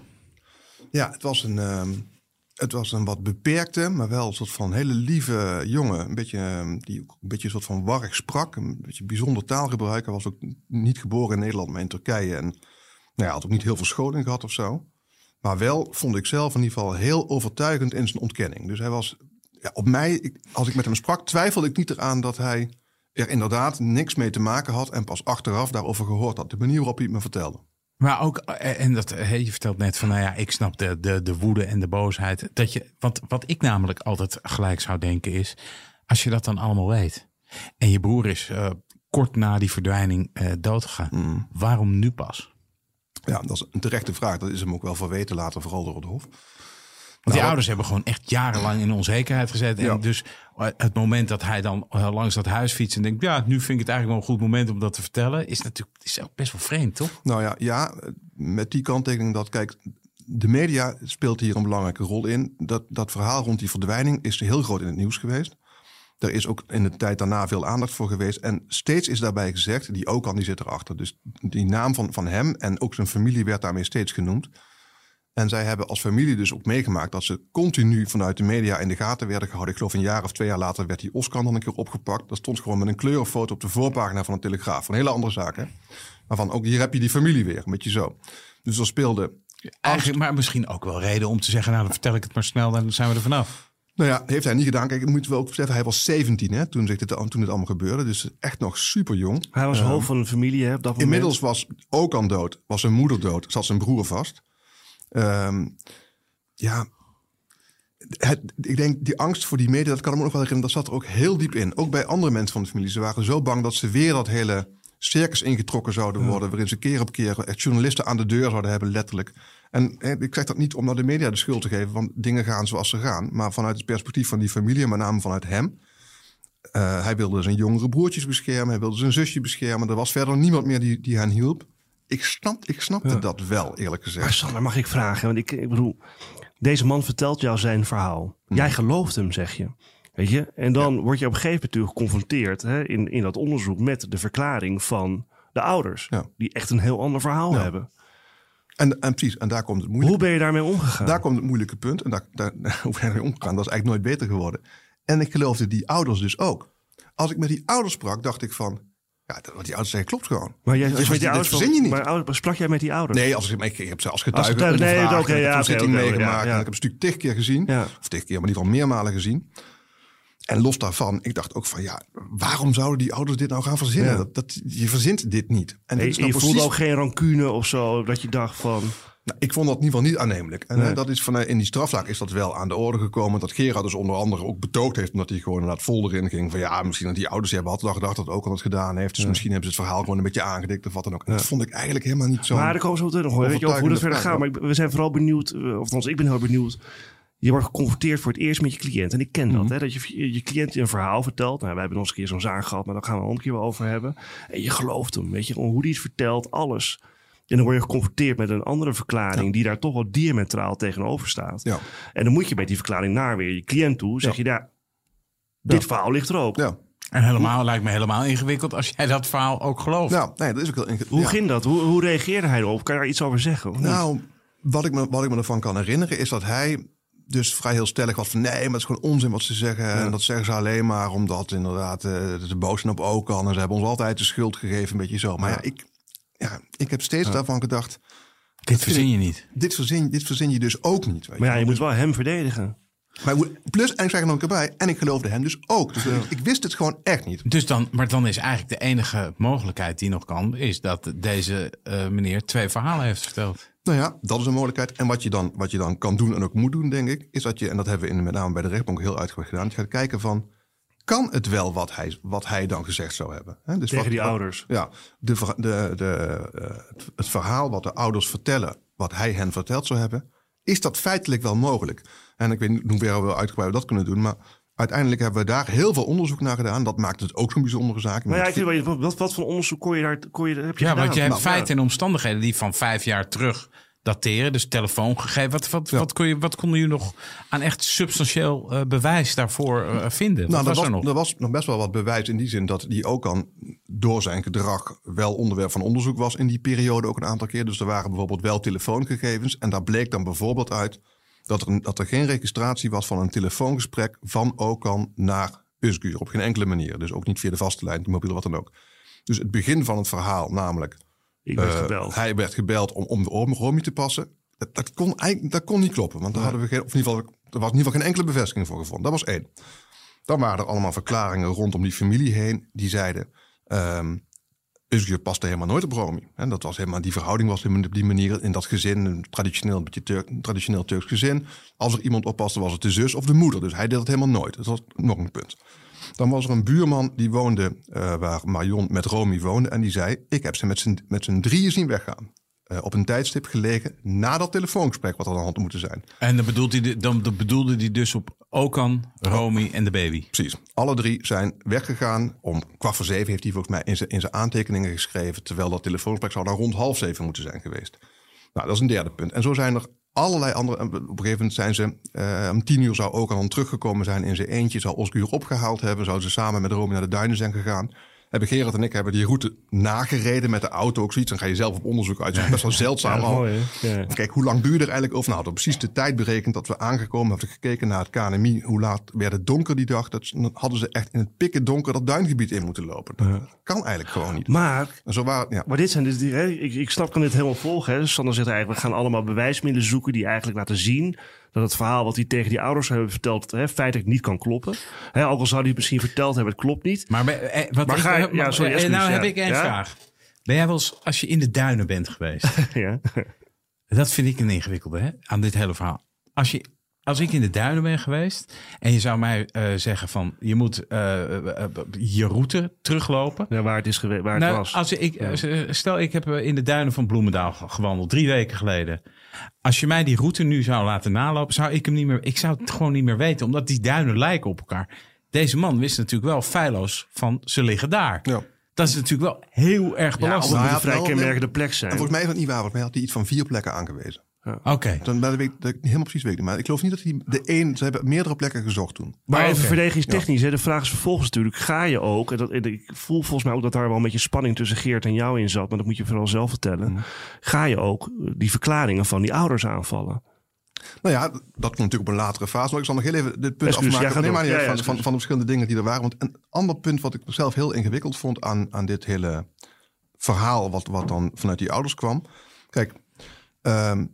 ja het was een... Um, Het was een wat beperkte, maar wel een soort van hele lieve jongen. Een beetje, die ook een beetje een soort van warrig sprak. Een beetje bijzonder taalgebruik. Hij was ook niet geboren in Nederland, maar in Turkije. En nou ja, had ook niet heel veel scholing gehad of zo. Maar wel vond ik zelf in ieder geval heel overtuigend in zijn ontkenning. Dus hij was, ja, op mij, ik, als ik met hem sprak, twijfelde ik niet eraan dat hij er inderdaad niks mee te maken had. En pas achteraf daarover gehoord had. De manier waarop hij het me vertelde. Maar ook, en dat, je vertelt net van, nou ja, ik snap de, de, de woede en de boosheid. Dat je, want wat ik namelijk altijd gelijk zou denken is, als je dat dan allemaal weet. En je broer is uh, kort na die verdwijning uh, doodgegaan. Mm. Waarom nu pas? Ja, dat is een terechte vraag. Dat is hem ook wel verweten later, vooral door het Hof. Want die Nou, ouders hebben gewoon echt jarenlang in onzekerheid gezet. En Ja. dus het moment dat hij dan uh, langs dat huis fietst en denkt, ja, nu vind ik het eigenlijk wel een goed moment om dat te vertellen, is natuurlijk is ook best wel vreemd, toch? Nou ja, ja, met die kanttekening dat, kijk, de media speelt hier een belangrijke rol in. Dat, dat verhaal rond die verdwijning is heel groot in het nieuws geweest. Er is ook in de tijd daarna veel aandacht voor geweest. En steeds is daarbij gezegd, die Okan die zit erachter. Dus die naam van, van hem en ook zijn familie werd daarmee steeds genoemd. En zij hebben als familie dus ook meegemaakt dat ze continu vanuit de media in de gaten werden gehouden. Ik geloof een jaar of twee jaar later werd die Oscar dan een keer opgepakt. Dat stond gewoon met een kleurenfoto op de voorpagina van een Telegraaf. Een hele andere zaak, hè. Maar van ook hier heb je die familie weer, een beetje zo. Dus er speelde Eigenlijk, maar misschien ook wel reden om te zeggen, nou dan vertel ik het maar snel, dan zijn we er vanaf. Nou ja, heeft hij niet gedaan. Kijk, moeten we ook beseffen, hij was zeventien hè, toen, zich dit, toen het allemaal gebeurde. Dus echt nog super jong. Hij was Uh, hoofd van een familie hè, op dat moment. Inmiddels was Okan dood, was zijn moeder dood, zat zijn broer vast. Um, ja, het, ik denk die angst voor die media, dat kan ik me ook wel herinneren, dat zat er ook heel diep in. Ook bij andere mensen van de familie. Ze waren zo bang dat ze weer dat hele circus ingetrokken zouden worden, ja. waarin ze keer op keer echt journalisten aan de deur zouden hebben, letterlijk. En hè, ik zeg dat niet om naar de media de schuld te geven, want dingen gaan zoals ze gaan. Maar vanuit het perspectief van die familie, met name vanuit hem. Uh, hij wilde zijn jongere broertjes beschermen, hij wilde zijn zusje beschermen. Er was verder niemand meer die, die hen hielp. Ik, snap, ik snapte ja. dat wel, eerlijk gezegd. Maar Sander, mag ik vragen? Want ik, ik bedoel, deze man vertelt jou zijn verhaal. Hmm. Jij gelooft hem, zeg je. Weet je? En dan ja. word je op een gegeven moment geconfronteerd hè, in, in dat onderzoek met de verklaring van de ouders. Ja. Die echt een heel ander verhaal ja. hebben. En, en precies, en daar komt het moeilijke. Hoe ben je daarmee omgegaan? Daar komt het moeilijke punt. En daar, daar, hoe ben je daarmee omgegaan? Dat is eigenlijk nooit beter geworden. En ik geloofde die ouders dus ook. Als ik met die ouders sprak, dacht ik van, ja, wat die ouders zeggen klopt gewoon. Maar jij, dus met die ouders verzin je niet. Maar sprak jij met die ouders? Nee, als ik, ik, ik heb ze als getuige als getuige, nee, ondervraagd. Okay, ik heb ja, een okay, zitting okay, meegemaakt. Ja, ja. En ik heb een stuk tig keer gezien. Ja. Of tig keer, maar in ieder geval meermalen gezien. En los daarvan, ik dacht ook van, ja, waarom zouden die ouders dit nou gaan verzinnen? Ja. Dat, dat, je verzint dit niet. En nee, dit is nou je precies... voelde ook geen rancune of zo, dat je dacht van... Nou, ik vond dat in ieder geval niet aannemelijk. En nee. uh, dat is van, uh, in die strafzaak is dat wel aan de orde gekomen. Dat Gerard dus onder andere ook betoogd heeft. Omdat hij gewoon inderdaad vol erin ging. Van ja, misschien dat die ouders hebben hadden gedacht dat ook al het gedaan heeft. Dus ja. misschien hebben ze het verhaal gewoon een beetje aangedikt of wat dan ook. En ja. dat vond ik eigenlijk helemaal niet zo. Maar daar komen ze wel terug. Weet je over hoe dat verder gaat. Maar we zijn vooral benieuwd. Of althans, ik ben heel benieuwd. Je wordt geconfronteerd voor het eerst met je cliënt. En ik ken dat. Mm-hmm. Hè, dat je je cliënt een verhaal vertelt. Nou, wij hebben nog eens een keer zo'n zaak gehad. Maar daar gaan we een andere keer wel over hebben. En je gelooft hem. Weet je, hoe hij het vertelt. Alles. En dan word je geconfronteerd met een andere verklaring... Ja. die daar toch wel diametraal tegenover staat. Ja. En dan moet je met die verklaring naar weer je cliënt toe. Zeg ja. je, ja, dit ja. verhaal ligt er ook. Ja. En helemaal lijkt me helemaal ingewikkeld... als jij dat verhaal ook gelooft. Nou, nee, dat is ook heel ingewikkeld. Hoe ja. ging dat? Hoe, hoe reageerde hij erop? Kan je daar iets over zeggen? Nou, wat ik, me, wat ik me ervan kan herinneren... is dat hij dus vrij heel stellig was van... nee, maar het is gewoon onzin wat ze zeggen. Ja. En dat zeggen ze alleen maar omdat inderdaad... Uh, de boos zijn op Okan. En ze hebben ons altijd de schuld gegeven. Een beetje zo. Maar ja, ja ik... Ja, ik heb steeds ja. daarvan gedacht... Dit verzin je niet. Dit verzin, dit verzin je dus ook niet. Weet maar ja, je dus, moet wel hem verdedigen. Maar plus, en ik zeg er nog een keer bij... en ik geloofde hem dus ook. Dus ja. ik, ik wist het gewoon echt niet. Dus dan, maar dan is eigenlijk de enige mogelijkheid die nog kan... is dat deze uh, meneer twee verhalen heeft verteld. Nou ja, dat is een mogelijkheid. En wat je, dan, wat je dan kan doen en ook moet doen, denk ik... is dat je, en dat hebben we in, met name bij de rechtbank heel uitgebreid gedaan... je gaat kijken van... kan het wel wat hij, wat hij dan gezegd zou hebben? He, dus tegen wat, die ouders? Ja, de, de, de, uh, het verhaal wat de ouders vertellen... wat hij hen verteld zou hebben... is dat feitelijk wel mogelijk? En ik weet niet hoe ver we uitgebreid dat kunnen doen... maar uiteindelijk hebben we daar heel veel onderzoek naar gedaan. Dat maakt het ook zo'n bijzondere zaak. Maar ja, ik weet, wat, wat, wat voor onderzoek kon je daar kon je, heb je ja, gedaan? want je hebt nou, feiten en omstandigheden die van vijf jaar terug... dateren, dus telefoongegevens. Wat, wat, ja. wat, kon je, wat konden jullie nog aan echt substantieel uh, bewijs daarvoor uh, vinden? Nou, wat was er, was, er, nog? er was nog best wel wat bewijs in die zin dat die ook al door zijn gedrag wel onderwerp van onderzoek was in die periode ook een aantal keer. Dus er waren bijvoorbeeld wel telefoongegevens en daar bleek dan bijvoorbeeld uit dat er, dat er geen registratie was van een telefoongesprek van Okan naar Özgür op geen enkele manier. Dus ook niet via de vaste lijn, de mobiele, wat dan ook. Dus het begin van het verhaal, namelijk Ik werd uh, gebeld. hij werd gebeld om, om de Romy te passen. Dat, dat, kon, eigenlijk, dat kon niet kloppen. Want daar hadden we geen, of in ieder geval, er was in ieder geval geen enkele bevestiging voor gevonden. Dat was één. Dan waren er allemaal verklaringen rondom die familie heen. Die zeiden, um, Özgür paste helemaal nooit op Romy. En dat was helemaal, die verhouding was op die manier in dat gezin. Een traditioneel, een beetje Turk, een traditioneel Turks gezin. Als er iemand oppaste was het de zus of de moeder. Dus hij deed het helemaal nooit. Dat was nog een punt. Dan was er een buurman die woonde uh, waar Marion met Romy woonde. En die zei, ik heb ze met z'n, met z'n drieën zien weggaan. Uh, op een tijdstip gelegen na dat telefoongesprek wat er aan de hand moeten zijn. En dan bedoelde hij, dan bedoelde hij dus op Okan, Romy en de baby. Precies. Alle drie zijn weggegaan. Om kwart voor zeven heeft hij volgens mij in zijn, in zijn aantekeningen geschreven. Terwijl dat telefoongesprek zou dan rond half zeven moeten zijn geweest. Nou, dat is een derde punt. En zo zijn er allerlei andere. Op een gegeven moment zijn ze uh, om tien uur zou Okan teruggekomen zijn in zijn eentje. Zou Özgür opgehaald hebben. Zouden ze samen met Romy naar de duinen zijn gegaan. Hebben Gerard en ik hebben die route nagereden met de auto ook zoiets. Dan ga je zelf op onderzoek uit. Dat is best wel zeldzaam. Ja, mooi, ja. Kijk, hoe lang duurde er eigenlijk over? Nou, we hadden precies de tijd berekend dat we aangekomen hebben gekeken naar het K N M I. Hoe laat werd het donker die dag? Dat, dan hadden ze echt in het pikken donker dat duingebied in moeten lopen. Dat ja. kan eigenlijk gewoon niet. Maar, en zo waren, ja. maar dit zijn dus die, hè, ik, ik snap kan dit helemaal volgen. Hè. Sander zegt eigenlijk, we gaan allemaal bewijsmiddelen zoeken die eigenlijk laten zien dat het verhaal wat hij tegen die ouders hebben verteld, hè, feitelijk niet kan kloppen. Hè, ook al zou hij het misschien verteld hebben, het klopt niet. Maar, eh, wat maar ik, ga, maar, ja, sorry, eh, nou ja. heb ik één ja? vraag. Ben jij wel eens, als je in de duinen bent geweest? ja. Dat vind ik een ingewikkelde, hè, aan dit hele verhaal. Als, je, als ik in de duinen ben geweest en je zou mij uh, zeggen van, je moet uh, uh, je route teruglopen. Ja, waar het is geweest, waar nou, het was. Als ik, ja. Stel, ik heb in de duinen van Bloemendaal gewandeld, drie weken geleden. Als je mij die route nu zou laten nalopen, zou ik hem niet meer. Ik zou het gewoon niet meer weten, omdat die duinen lijken op elkaar. Deze man wist natuurlijk wel feilloos van ze liggen daar. Ja. Dat is natuurlijk wel heel erg belastend. Ja, nou, moet een vrij kenmerkende plek zijn. En volgens mij is dat niet waar, volgens mij had hij iets van vier plekken aangewezen. Ja. Oké. Okay. Dan dat weet ik, dat ik niet helemaal precies weet. Maar ik geloof niet dat hij de één. Ze hebben meerdere plekken gezocht toen. Maar oh, even okay. verdedigingstechnisch. Ja. De vraag is vervolgens natuurlijk: ga je ook? En dat, en ik voel volgens mij ook dat daar wel een beetje spanning tussen Geert en jou in zat. Maar dat moet je vooral zelf vertellen. Mm. Ga je ook die verklaringen van die ouders aanvallen? Nou ja, dat komt natuurlijk op een latere fase. Maar ik zal nog heel even dit punt Excuus, afmaken. Ja, nee, maar niet ja, ja, ja, van, van, van de verschillende dingen die er waren. Want een ander punt wat ik zelf heel ingewikkeld vond aan, aan dit hele verhaal, wat, wat dan vanuit die ouders kwam. Kijk, um,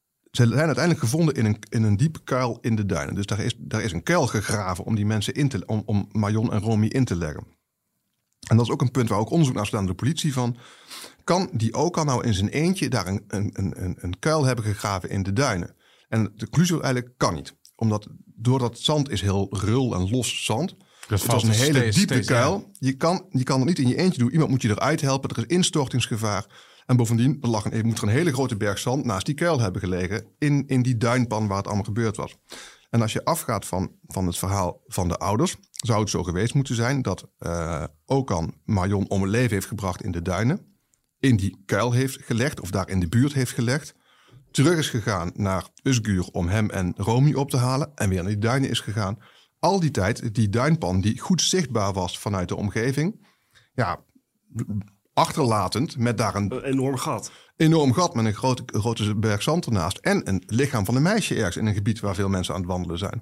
ze zijn uiteindelijk gevonden in een, in een diepe kuil in de duinen. Dus daar is, daar is een kuil gegraven om die mensen in te, om, om Marion en Romy in te leggen. En dat is ook een punt waar ook onderzoek naar is gedaan door de politie van... kan die Okan nou in zijn eentje daar een, een, een, een kuil hebben gegraven in de duinen? En de conclusie was eigenlijk kan niet. Omdat door dat zand is heel rul en los zand. Dat het was een dus hele steeds, diepe steeds, kuil. Je kan, je kan het niet in je eentje doen. Iemand moet je eruit helpen. Er is instortingsgevaar. En bovendien er lag een, moet er een hele grote berg zand naast die kuil hebben gelegen. In, in die duinpan waar het allemaal gebeurd was. En als je afgaat van, van het verhaal van de ouders... zou het zo geweest moeten zijn dat uh, Okan Marion om het leven heeft gebracht in de duinen. In die kuil heeft gelegd of daar in de buurt heeft gelegd. Terug is gegaan naar Özgür om hem en Romy op te halen. En weer naar die duinen is gegaan. Al die tijd die duinpan die goed zichtbaar was vanuit de omgeving. Ja, achterlatend met daar een... Een enorm gat. Enorm gat met een grote, grote berg zand ernaast. En een lichaam van een meisje ergens in een gebied waar veel mensen aan het wandelen zijn.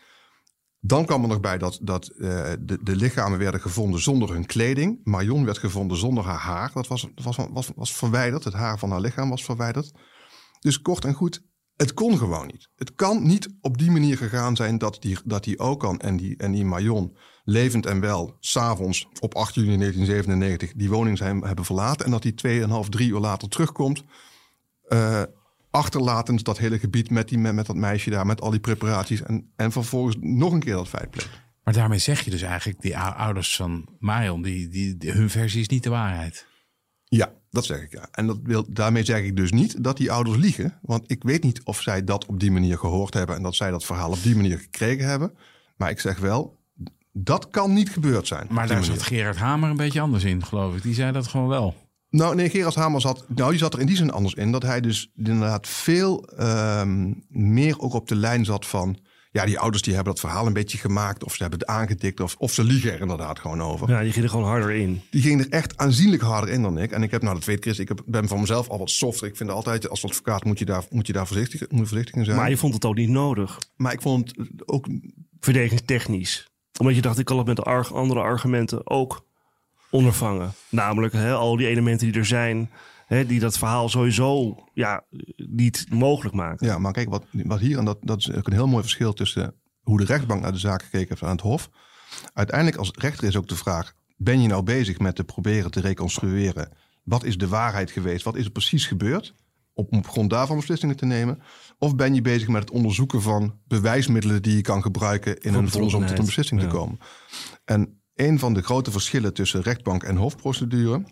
Dan kwam er nog bij dat, dat uh, de, de lichamen werden gevonden zonder hun kleding. Marion werd gevonden zonder haar haar. Dat was, was, was, was verwijderd. Het haar van haar lichaam was verwijderd. Dus kort en goed, het kon gewoon niet. Het kan niet op die manier gegaan zijn dat die, dat die Okan en die, en die Marion levend en wel 's avonds op acht juni negentien zevenennegentig die woning zijn, hebben verlaten. En dat die tweeënhalf, drie uur later terugkomt. Uh, achterlatend dat hele gebied met, die, met, met dat meisje daar, met al die preparaties. En, en vervolgens nog een keer dat feit pleegt. Maar daarmee zeg je dus eigenlijk, die ouders van Marion, die, die, die, hun versie is niet de waarheid. Ja, dat zeg ik ja. En dat wil, daarmee zeg ik dus niet dat die ouders liegen. Want ik weet niet of zij dat op die manier gehoord hebben en dat zij dat verhaal op die manier gekregen hebben. Maar ik zeg wel, dat kan niet gebeurd zijn. Maar daar zat Gerard Hamer een beetje anders in, geloof ik. Die zei dat gewoon wel. Nou, nee, Gerard Hamer zat, nou, die zat er in die zin anders in. Dat hij dus inderdaad veel um, meer ook op de lijn zat van... Ja, die ouders die hebben dat verhaal een beetje gemaakt. Of ze hebben het aangetikt. Of, of ze liegen er inderdaad gewoon over. Ja, die gingen er gewoon harder in. Die gingen er echt aanzienlijk harder in dan ik. En ik heb, nou dat weet Chris, ik heb, ben van mezelf al wat softer. Ik vind altijd, als advocaat moet je daar, moet je daar voorzichtig, moet voorzichtig in zijn. Maar je vond het ook niet nodig. Maar ik vond het ook... Verdedigingstechnisch. Omdat je dacht, ik kan het met de arg, andere argumenten ook ondervangen. Namelijk hè, al die elementen die er zijn... Hè, die dat verhaal sowieso ja, niet mogelijk maken. Ja, maar kijk, wat, wat hier... en dat, dat is ook een heel mooi verschil tussen... hoe de rechtbank naar de zaak gekeken heeft aan het Hof. Uiteindelijk als rechter is ook de vraag... ben je nou bezig met te proberen te reconstrueren... wat is de waarheid geweest? Wat is er precies gebeurd? Op, op grond daarvan beslissingen te nemen? Of ben je bezig met het onderzoeken van bewijsmiddelen... die je kan gebruiken in een vonnis om tot een beslissing ja. te komen? En een van de grote verschillen tussen rechtbank en hofprocedure...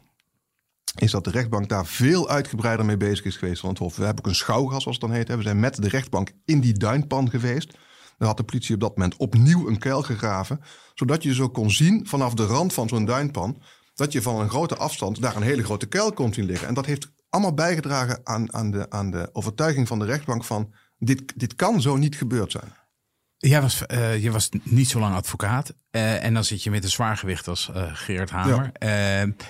is dat de rechtbank daar veel uitgebreider mee bezig is geweest van het Hof. We hebben ook een schouwgas, zoals het dan heet. We zijn met de rechtbank in die duinpan geweest. Daar had de politie op dat moment opnieuw een kuil gegraven. Zodat je zo kon zien vanaf de rand van zo'n duinpan... dat je van een grote afstand daar een hele grote kuil kon zien liggen. En dat heeft allemaal bijgedragen aan, aan, de, aan de overtuiging van de rechtbank van... dit, dit kan zo niet gebeurd zijn. Jij was, uh, je was niet zo lang advocaat. Uh, en dan zit je met een zwaargewicht als uh, Gerard Hamer... Ja. Uh,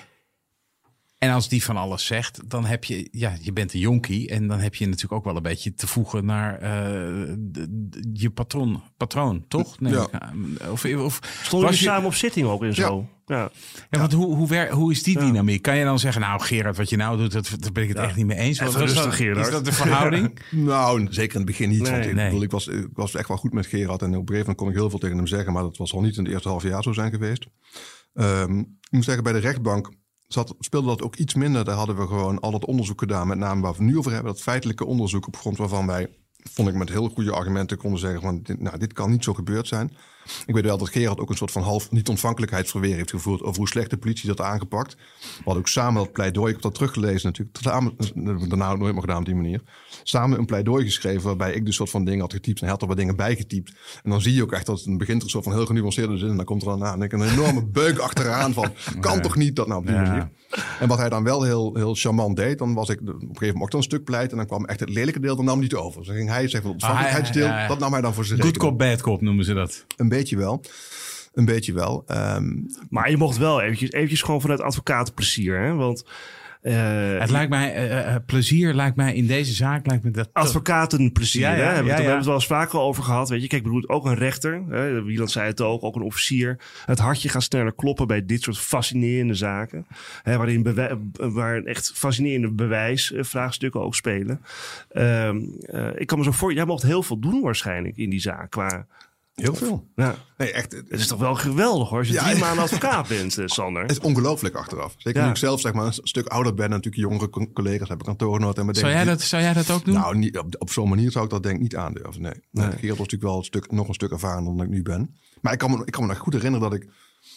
En als die van alles zegt, dan heb je, ja, je bent een jonkie. En dan heb je natuurlijk ook wel een beetje te voegen naar uh, de, de, je patroon, patroon, toch? Nee, ja. Of, of Stonden jullie samen op zitting ook en zo? Ja. Ja. Ja, want hoe, hoe, wer, hoe is die ja. dynamiek? Kan je dan zeggen, nou Gerard, wat je nou doet, dat, daar ben ik het ja. echt niet mee eens. Wat rustig, dat, Gerard. Is dat de verhouding? Ja. Nou, zeker in het begin niet. Nee, want ik, nee. bedoel, ik, was, ik was echt wel goed met Gerard. En op een gegeven moment kon ik heel veel tegen hem zeggen. Maar dat was al niet in het eerste half jaar zo zijn geweest. Um, ik moet zeggen, bij de rechtbank... Zat, speelde dat ook iets minder. Daar hadden we gewoon al dat onderzoek gedaan. Met name waar we nu over hebben. Dat feitelijke onderzoek op grond waarvan wij... vond ik met heel goede argumenten konden zeggen... van dit, nou, dit kan niet zo gebeurd zijn. Ik weet wel dat Gerard ook een soort van half niet-ontvankelijkheidsverweer heeft gevoerd... over hoe slecht de politie dat aangepakt. We hadden ook samen dat pleidooi... ik heb dat teruggelezen natuurlijk. Samen, daarna nooit meer gedaan op die manier. Samen een pleidooi geschreven... waarbij ik dus soort van dingen had getypt... en hij had er wat dingen bijgetypt. En dan zie je ook echt dat het begint er een soort van heel genuanceerde zin... en dan komt er dan aan een enorme beuk achteraan van... kan ja. toch niet dat nou op die ja. manier... En wat hij dan wel heel, heel charmant deed... dan was ik op een gegeven moment ook dan een stuk pleit... en dan kwam echt het lelijke deel, dan nam hij niet over. Dus dan ging hij zeggen, het ontvankelijkheidsdeel... Ah, ja, ja, ja. dat nam hij dan voor zich. Good cop, bad cop noemen ze dat. Een beetje wel. Een beetje wel. Um, maar je mocht wel eventjes, eventjes gewoon vanuit advocatenplezier. Hè? Want... Uh, het lijkt mij, uh, plezier lijkt mij in deze zaak... lijkt me dat advocatenplezier, ja, ja, hè? Ja, ja, ja, we, ja. we hebben het wel eens vaker over gehad. Weet je, kijk, bedoel, ook een rechter. Hè, Wieland zei het ook, ook een officier. Het hartje gaat sneller kloppen bij dit soort fascinerende zaken. Hè, waarin bewij- waar echt fascinerende bewijsvraagstukken ook spelen. Uh, uh, ik kan me zo voor, jij mocht heel veel doen waarschijnlijk in die zaak qua... Heel veel. Ja. Nee, echt. Het is toch wel geweldig hoor, als je Ja, drie ja. maanden advocaat bent, eh, Sander. Het is ongelooflijk achteraf. Zeker Ja. nu ik zelf zeg maar, een stuk ouder ben en natuurlijk jongere co- collega's hebben kantoorgenoten. En Zou jij, dat, zou jij dat ook doen? Nou, niet, op, op zo'n manier zou ik dat denk ik niet aandurven. Nee. nee. Nee. Gerard was natuurlijk wel een stuk, nog een stuk ervaren dan ik nu ben. Maar ik kan me, ik kan me nog goed herinneren dat ik,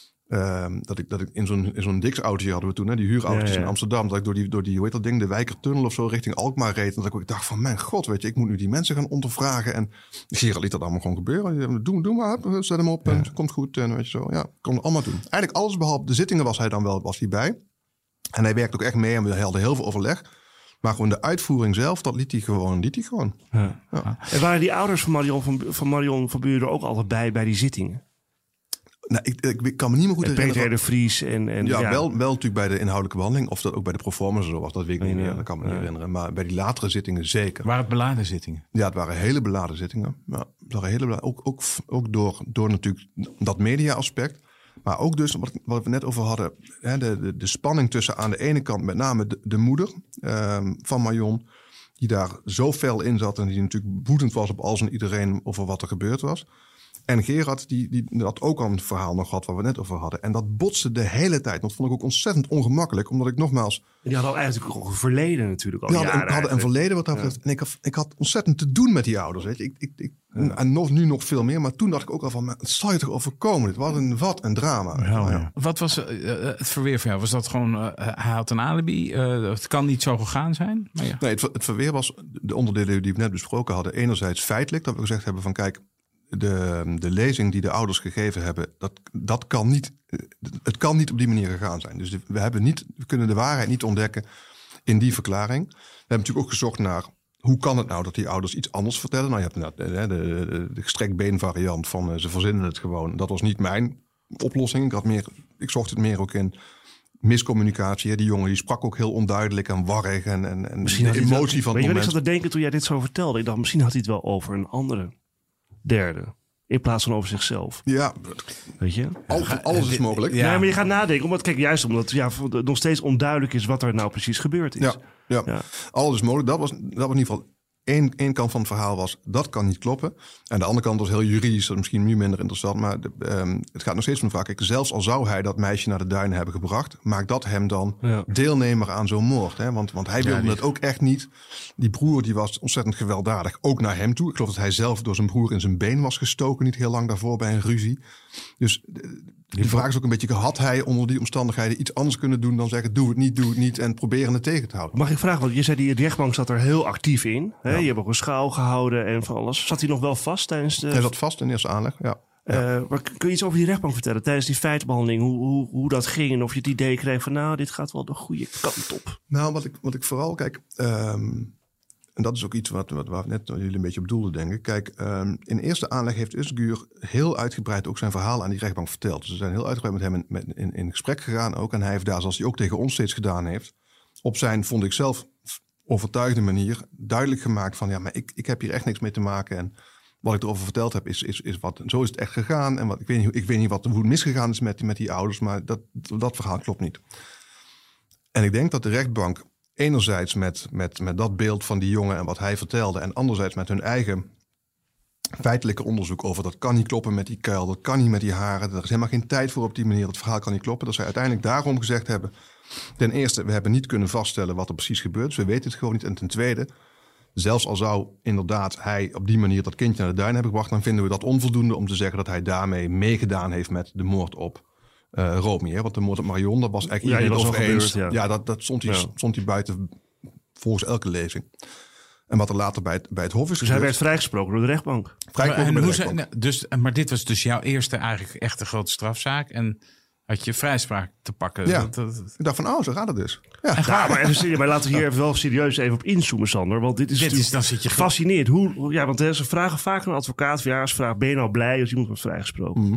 uh, dat ik, dat ik in zo'n, in zo'n Dix-autootje hadden we toen, hè, die huurautootjes Ja, ja. in Amsterdam. Dat ik door die, door die, hoe heet dat ding, de Wijkertunnel of zo richting Alkmaar reed. En dat ik ook dacht van, mijn god, weet je, ik moet nu die mensen gaan ondervragen. En Gerard liet dat allemaal gewoon gebeuren. Doe, doe maar, zet hem op en Ja. het komt goed. En weet je zo, ja, kon het allemaal doen. Eigenlijk alles behalve de zittingen was hij dan wel, was hij bij. En hij werkte ook echt mee en we hadden heel veel overleg. Maar gewoon de uitvoering zelf, dat liet hij gewoon. Liet hij gewoon. Ja. Ja. En waren die ouders van Marion van, van, Marion van Buren ook altijd bij bij die zittingen? Nou, ik, ik, ik kan me niet meer goed En Peter herinneren. de Vries en... en Ja, Wel, wel natuurlijk bij de inhoudelijke behandeling. Of dat ook bij de proformas zo was, dat weet ik niet Ja, meer. Dat kan me niet ja. herinneren. Maar bij die latere zittingen zeker. Waren het beladen zittingen? Ja, het waren hele beladen zittingen. Ja, het waren hele beladen, ook ook, ook door, door natuurlijk dat media-aspect. Maar ook dus, wat, wat we net over hadden... Hè, de, de, de spanning tussen aan de ene kant met name de, de moeder um, van Marion... die daar zo fel in zat en die natuurlijk woedend was op alles en iedereen over wat er gebeurd was... En Gerard, die, die had ook al een verhaal nog gehad waar we net over hadden. En dat botste de hele tijd. Dat vond ik ook ontzettend ongemakkelijk. Omdat ik nogmaals... Die hadden al eigenlijk ook een verleden natuurlijk al Die hadden, jaren hadden een eigenlijk. verleden wat dat betreft. En ik had, ik had ontzettend te doen met die ouders. Weet je. Ik, ik, ik, En nog, nu nog veel meer. Maar toen dacht ik ook al van, het zal je toch overkomen. Dit was een, wat een drama. Ja, Nou, ja. Wat was uh, het verweer van jou? Was dat gewoon, uh, hij had een alibi? Uh, het kan niet zo gegaan zijn? Maar ja. Nee, het, het verweer was de onderdelen die we net besproken hadden. Enerzijds feitelijk, dat we gezegd hebben van kijk... De, de lezing die de ouders gegeven hebben, dat, dat kan niet, het kan niet op die manier gegaan zijn. Dus de, we, hebben niet, we kunnen de waarheid niet ontdekken in die verklaring. We hebben natuurlijk ook gezocht naar hoe kan het nou dat die ouders iets anders vertellen. Nou, je hebt de, de, de, de gestrekbeen variant van uh, ze verzinnen het gewoon. Dat was niet mijn oplossing. Ik, had meer, ik zocht het meer ook in miscommunicatie. Die jongen die sprak ook heel onduidelijk en warrig en, en, en Misschien de had hij het emotie wel- van het Weet je wat moment. ik zat te denken toen jij dit zo vertelde? Ik dacht, misschien had hij het wel over een andere derde. In plaats van over zichzelf. Ja, Weet je? al- alles is mogelijk. Ja. Ja, maar je gaat nadenken. Omdat, kijk, juist omdat ja, nog steeds onduidelijk is wat er nou precies gebeurd is. Ja, ja. Ja. alles is mogelijk. Dat was, dat was in ieder geval één, één kant van het verhaal was, dat kan niet kloppen. En de andere kant was heel juridisch, dat is misschien nu minder interessant. Maar de, um, het gaat nog steeds om de vraag. Kijk, zelfs al zou hij dat meisje naar de duinen hebben gebracht, maakt dat hem dan Ja. deelnemer aan zo'n moord. Hè? Want, want hij wilde die- het ook echt niet. Die broer die was ontzettend gewelddadig, ook naar hem toe. Ik geloof dat hij zelf door zijn broer in zijn been was gestoken, niet heel lang daarvoor bij een ruzie. Dus de vraag is ook een beetje, had hij onder die omstandigheden iets anders kunnen doen dan zeggen, doe het niet, doe het niet en proberen het tegen te houden? Mag ik vragen, want je zei die rechtbank zat er heel actief in. Hè? Ja. Je hebt ook een schouw gehouden en van alles. Zat hij nog wel vast tijdens de... Hij zat vast in eerste aanleg, ja. Eh, maar kun je iets over die rechtbank vertellen? Tijdens die feitenbehandeling, hoe, hoe, hoe dat ging? En of je het idee kreeg van, nou, dit gaat wel de goede kant op. Nou, wat ik, wat ik vooral, kijk, um, en dat is ook iets wat, wat waar net jullie een beetje op doelden, denk ik. Kijk, um, in eerste aanleg heeft Özgür heel uitgebreid ook zijn verhaal aan die rechtbank verteld. Dus ze zijn heel uitgebreid met hem in, met, in, in gesprek gegaan ook. En hij heeft daar, zoals hij ook tegen ons steeds gedaan heeft, op zijn, vond ik zelf, overtuigde manier duidelijk gemaakt van, ja, maar ik, ik heb hier echt niks mee te maken. En wat ik erover verteld heb, is, is, is wat, zo is het echt gegaan. En wat, ik weet niet, ik weet niet wat, hoe het misgegaan is met, met die ouders, maar dat, dat verhaal klopt niet. En ik denk dat de rechtbank enerzijds met, met, met dat beeld van die jongen en wat hij vertelde, en anderzijds met hun eigen feitelijke onderzoek over dat kan niet kloppen met die kuil, dat kan niet met die haren, er is helemaal geen tijd voor op die manier, dat verhaal kan niet kloppen. Dat zij uiteindelijk daarom gezegd hebben, ten eerste, we hebben niet kunnen vaststellen wat er precies gebeurt, dus we weten het gewoon niet. En ten tweede, zelfs al zou inderdaad hij op die manier dat kindje naar de duin hebben gebracht, dan vinden we dat onvoldoende om te zeggen dat hij daarmee meegedaan heeft met de moord op uh, Romy. Hè? Want de moord op Marion, dat was eigenlijk Ja, die iedereen was al over eens. gebeurd, ja. Ja, dat, dat stond, hij, Ja. stond hij buiten volgens elke lezing. En wat er later bij het, bij het Hof is Dus hij werd gebeurd, vrijgesproken door de rechtbank. vrijgesproken En bij de hoe ze- rechtbank. nou, dus, maar dit was dus jouw eerste eigenlijk echte grote strafzaak. En had je vrijspraak te pakken. Ja. Dat, dat- Ik dacht van, oh, zo gaat het dus. Ja, Ja, maar, even, serieus, maar laten we hier even wel serieus even op inzoomen, Sander. Want dit is, dit is, natuurlijk dan zit je fascinerend. Hoe, hoe- ja, want hè, ze vragen vaak aan een advocaat, van, ja, ze vragen, ben je nou blij als iemand wordt vrijgesproken? Mhm.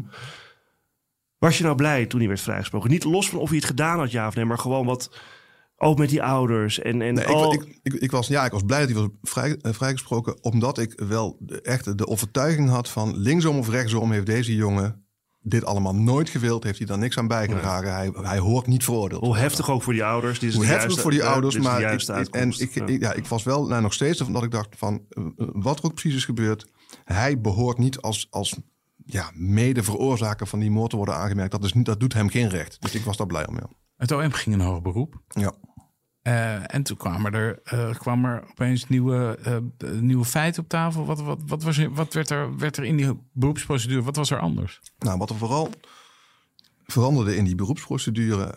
Was je nou blij toen hij werd vrijgesproken? Niet los van of hij het gedaan had, ja of nee, maar gewoon wat, ook met die ouders. En, en Nee, al, ik, ik, ik, ik was, ja, ik was blij dat hij was vrij, uh, vrijgesproken, omdat ik wel de, echt de overtuiging had van linksom of rechtsom heeft deze jongen dit allemaal nooit gewild, heeft hij daar niks aan bijgedragen. Hij, hij hoort niet veroordeeld. Hoe heftig ook voor die ouders. Dit is Hoe de heftig juiste- voor die eh, ouders, dit is de maar ik, juiste ik- en uitkomst. ik, Ja. ik, ja, ik was wel nou, nog steeds omdat ik dacht van uh, uh, wat er ook precies is gebeurd, hij behoort niet als, als ja, mede veroorzaker van die moord te worden aangemerkt. Dat, is, dat doet hem geen recht. Dus ik was daar blij om. Ja. Het O M ging een hoog beroep. Ja. Uh, en toen kwamen er, uh, kwam er opeens nieuwe, uh, nieuwe feiten op tafel. Wat, wat, wat, was er, wat werd, er, werd er in die beroepsprocedure? Wat was er anders? Nou, wat er vooral veranderde in die beroepsprocedure.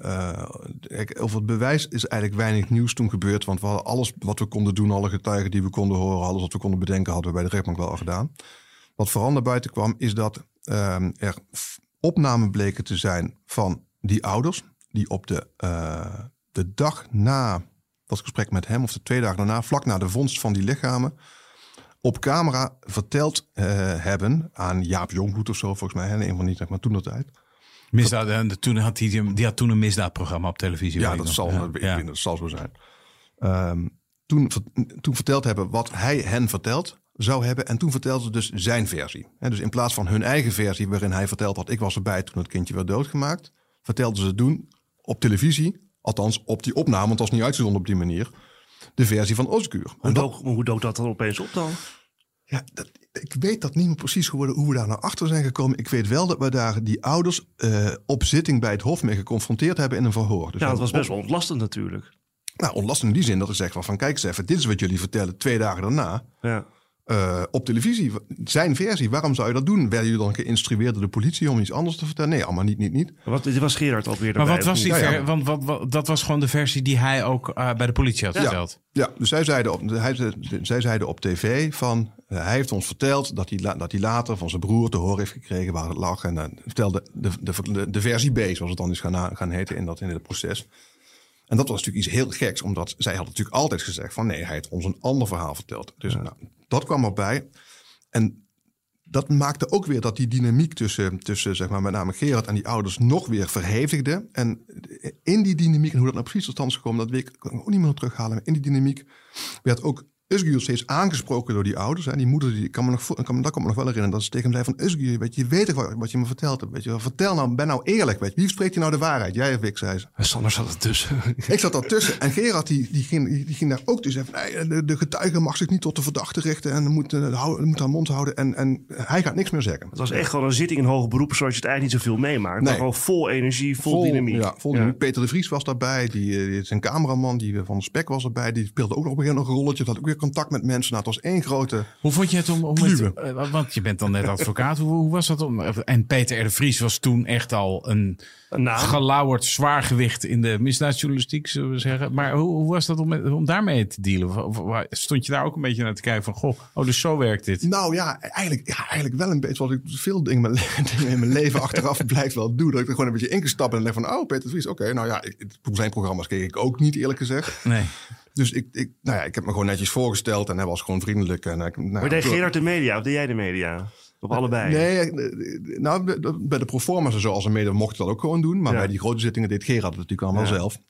Uh, over het bewijs is eigenlijk weinig nieuws toen gebeurd. Want we hadden alles wat we konden doen, alle getuigen die we konden horen, alles wat we konden bedenken, hadden we bij de rechtbank wel al gedaan. Wat vooral naar buiten kwam, is dat uh, er opnamen bleken te zijn van die ouders die op de, uh, de dag na dat gesprek met hem, of de twee dagen daarna, vlak na de vondst van die lichamen, op camera verteld uh, hebben aan Jaap Jongbloed of zo, volgens mij, hè, een van die, zeg maar, toen dat tijd. Misdaad, en toen had hij, die had toen een misdaadprogramma op televisie. Ja, dat zal, ja. Ik ja. dat zal zo zijn. Um, toen, toen verteld hebben wat hij hen verteld zou hebben. En toen vertelden ze dus zijn versie. He, dus in plaats van hun eigen versie, waarin hij verteld had, ik was erbij toen het kindje werd doodgemaakt, vertelden ze toen op televisie, althans op die opname, want dat was niet uitgezonden op die manier, de versie van Özgür. Hoe dook, hoe dook dat dan opeens op dan? Ja, dat, ik weet dat niet meer precies hoe we, hoe we daar naar achter zijn gekomen. Ik weet wel dat we daar die ouders uh, op zitting bij het Hof mee geconfronteerd hebben in een verhoor. Dus ja, dat was best wel ontlastend natuurlijk. Nou, ontlastend in die zin dat ik zeg van, van kijk eens even, dit is wat jullie vertellen twee dagen daarna. Ja. Uh, op televisie, zijn versie, waarom zou je dat doen? Werden jullie dan geïnstrueerd door de politie om iets anders te vertellen? Nee, allemaal niet, niet, niet. Wat, dit was Gerard ook weer erbij. Maar wat was die ja, ver, ja. Want wat, wat, dat was gewoon de versie die hij ook uh, bij de politie had ja. verteld. Ja, dus zij zeiden op, hij, zij zeiden op tv van, uh, hij heeft ons verteld dat hij, dat hij later van zijn broer te horen heeft gekregen waar het lag. En uh, vertelde de, de, de, de versie B, zoals het dan is gaan, gaan heten in dat in het proces. En dat was natuurlijk iets heel geks, omdat zij had natuurlijk altijd gezegd van nee, hij heeft ons een ander verhaal verteld. Dus ja. nou, dat kwam erbij. En dat maakte ook weer dat die dynamiek tussen, tussen zeg maar, met name Gerard en die ouders nog weer verhevigde. En in die dynamiek, en hoe dat nou precies tot stand is gekomen, dat weet ik, kan ik ook niet meer terughalen. Maar in die dynamiek werd ook Özgür steeds aangesproken door die ouders. Hè. Die moeder, die kan me nog, kan, dat kan me nog wel herinneren, dat ze tegen hem zei van Özgür, weet je, je weet toch wat, wat je me verteld hebt. Weet je, vertel nou, ben nou eerlijk. Weet je. Wie spreekt hier nou de waarheid? Jij of ik, zei ze. Sander zat er tussen. Ik zat ertussen. En Gerard die, die, ging, die, die ging daar ook tussen. Nee, de, de getuige mag zich niet tot de verdachte richten en moet, uh, moet haar mond houden. En, en hij gaat niks meer zeggen. Het was echt gewoon een zitting in hoger beroep, zoals je het eigenlijk niet zoveel meemaakt. Nee. Maar gewoon vol energie, vol, vol dynamiek. Ja, vol ja. Peter de Vries was daarbij. Die, die, zijn cameraman die van de Spek was erbij. Die speelde ook nog op een gegeven moment een rolletje. Had ook weer contact met mensen. Nou, het was één grote. Hoe vond je het om, om het, uh, want je bent dan net advocaat. hoe, hoe was dat om? En Peter R. de Vries was toen echt al een, een gelauwerd zwaargewicht in de misdaadjournalistiek, zullen we zeggen. Maar hoe, hoe was dat om, om daarmee te dealen? Stond je daar ook een beetje naar te kijken van, goh, oh, dus zo werkt dit? Nou ja, eigenlijk, ja, eigenlijk wel een beetje. Wat ik veel dingen in mijn, dingen in mijn leven achteraf blijft wel doen. Dat ik er gewoon een beetje ingestapt en denk van, oh, Peter de Vries, oké, okay, nou ja, ik, zijn programma's keek ik ook niet, eerlijk gezegd. Nee. Dus ik, ik, nou ja, ik heb me gewoon netjes voorgesteld en hij was gewoon vriendelijk. En, nou, maar deed Gerard de media of deed jij de media? Op allebei? Nee, nou, bij de proforma's en zo als een media mocht je dat ook gewoon doen. Maar ja. bij die grote zittingen deed Gerard het natuurlijk allemaal ja. zelf.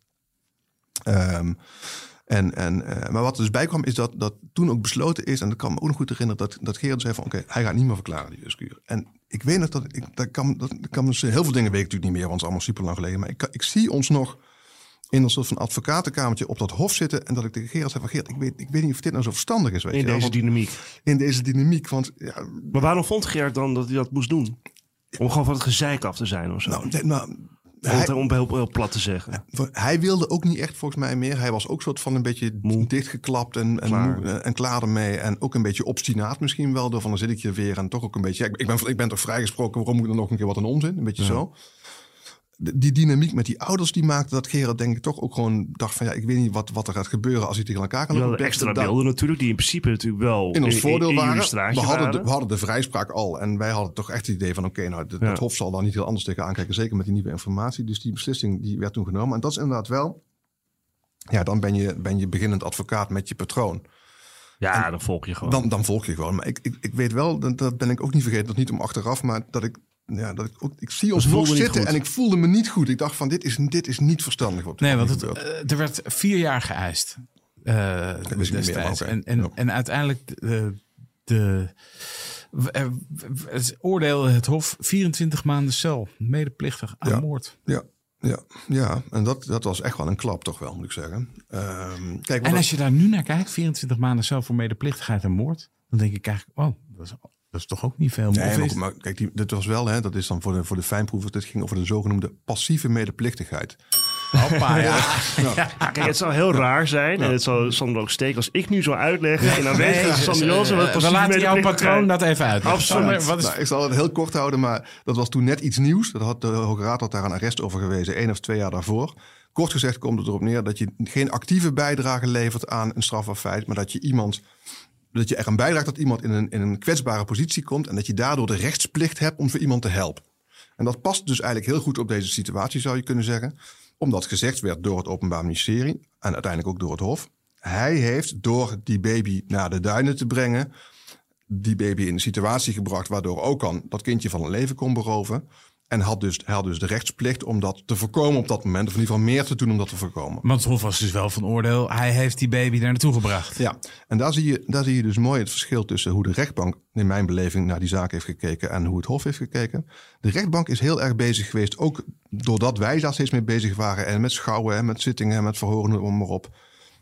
Um, en, en, uh, maar wat er dus bij kwam is dat, dat toen ook besloten is, en dat kan me ook nog goed herinneren, dat, dat Gerard zei van oké, okay, hij gaat niet meer verklaren die Özgür. En ik weet nog dat, ik, dat kan, dat kan dus heel veel dingen weet ik natuurlijk niet meer, want het is allemaal super lang geleden. Maar ik, ik zie ons nog in een soort van advocatenkamertje op dat hof zitten. En dat ik tegen Gerard zei van Gerard, ik weet, ik weet niet of dit nou zo verstandig is. Weet in je, deze want, dynamiek. In deze dynamiek. Want, ja, maar waarom vond Gerard dan dat hij dat moest doen? Om gewoon van het gezeik af te zijn of zo? Nou, nee, nou, hij, om heel, heel plat te zeggen. Hij wilde ook niet echt volgens mij meer. Hij was ook soort van een beetje moe. dichtgeklapt en, en, klaar. Moe, en klaar ermee. En ook een beetje obstinaat misschien wel. Door van dan zit ik je weer en toch ook een beetje. Ja, ik, ben, ik ben toch vrijgesproken. Waarom moet ik dan nog een keer wat een onzin? Een beetje ja. zo. Die dynamiek met die ouders die maakte dat Gerard denk ik toch ook gewoon dacht van ja, ik weet niet wat, wat er gaat gebeuren als hij tegen elkaar kan lopen. De extra beelden natuurlijk, die in principe natuurlijk wel in ons in, voordeel in, in waren. We hadden, waren. De, we hadden de vrijspraak al en wij hadden toch echt het idee van oké, okay, nou, de, ja. het Hof zal daar niet heel anders tegen aankijken, zeker met die nieuwe informatie. Dus die beslissing die werd toen genomen. En dat is inderdaad wel, ja, dan ben je, ben je beginnend advocaat met je patroon. Ja, en dan volg je gewoon. Dan, dan volg je gewoon. Maar ik, ik, ik weet wel, dat, dat ben ik ook niet vergeten, dat niet om achteraf, maar dat ik Ja, dat ik, ook, ik zie ons nog zitten en ik voelde me niet goed. Ik dacht van, dit is, dit is niet verstandig. Wat nee, want het, uh, er werd vier jaar geëist. Uh, destijds. En, en, ja. en uiteindelijk de, de, de, het oordeelde het Hof vierentwintig maanden cel. Medeplichtig aan ja. moord. Ja. Ja, ja, en dat, dat was echt wel een klap toch wel, moet ik zeggen. Um, kijk, en als dat... je daar nu naar kijkt, vierentwintig maanden cel voor medeplichtigheid en moord. Dan denk ik eigenlijk, oh, dat is Dat is toch ook niet veel. Nee, Of maar, is- maar kijk, die, dit was wel, hè, dat is dan voor de, voor de fijnproevers. Dit ging over de zogenoemde passieve medeplichtigheid. Hoppa, ja. Ja, kijk, het zou heel raar zijn. En het zou Sander ook steken als ik nu zou uitleggen. En dan weet je, Sander Jansen, wat we passief laten jouw medeplichtigheid. patroon dat even uit. Absoluut. Wat is... Nou, ik zal het heel kort houden, maar dat was toen net iets nieuws. Dat had de Hoge Raad had daar een arrest over gewezen, één of twee jaar daarvoor. Kort gezegd komt het erop neer dat je geen actieve bijdrage levert aan een strafbaar feit, maar dat je iemand, dat je er aan bijdraagt dat iemand in een, in een kwetsbare positie komt en dat je daardoor de rechtsplicht hebt om voor iemand te helpen. En dat past dus eigenlijk heel goed op deze situatie, zou je kunnen zeggen. Omdat gezegd werd door het Openbaar Ministerie en uiteindelijk ook door het Hof. Hij heeft door die baby naar de duinen te brengen, die baby in een situatie gebracht waardoor Okan dat kindje van een leven kon beroven. En had dus, hij had dus de rechtsplicht om dat te voorkomen op dat moment. Of in ieder geval meer te doen om dat te voorkomen. Want het Hof was dus wel van oordeel. Hij heeft die baby daar naartoe gebracht. Ja, en daar zie, je, daar zie je dus mooi het verschil tussen hoe de rechtbank in mijn beleving naar die zaak heeft gekeken en hoe het Hof heeft gekeken. De rechtbank is heel erg bezig geweest, ook doordat wij daar steeds mee bezig waren. En met schouwen en met zittingen en met verhoren, noem maar op.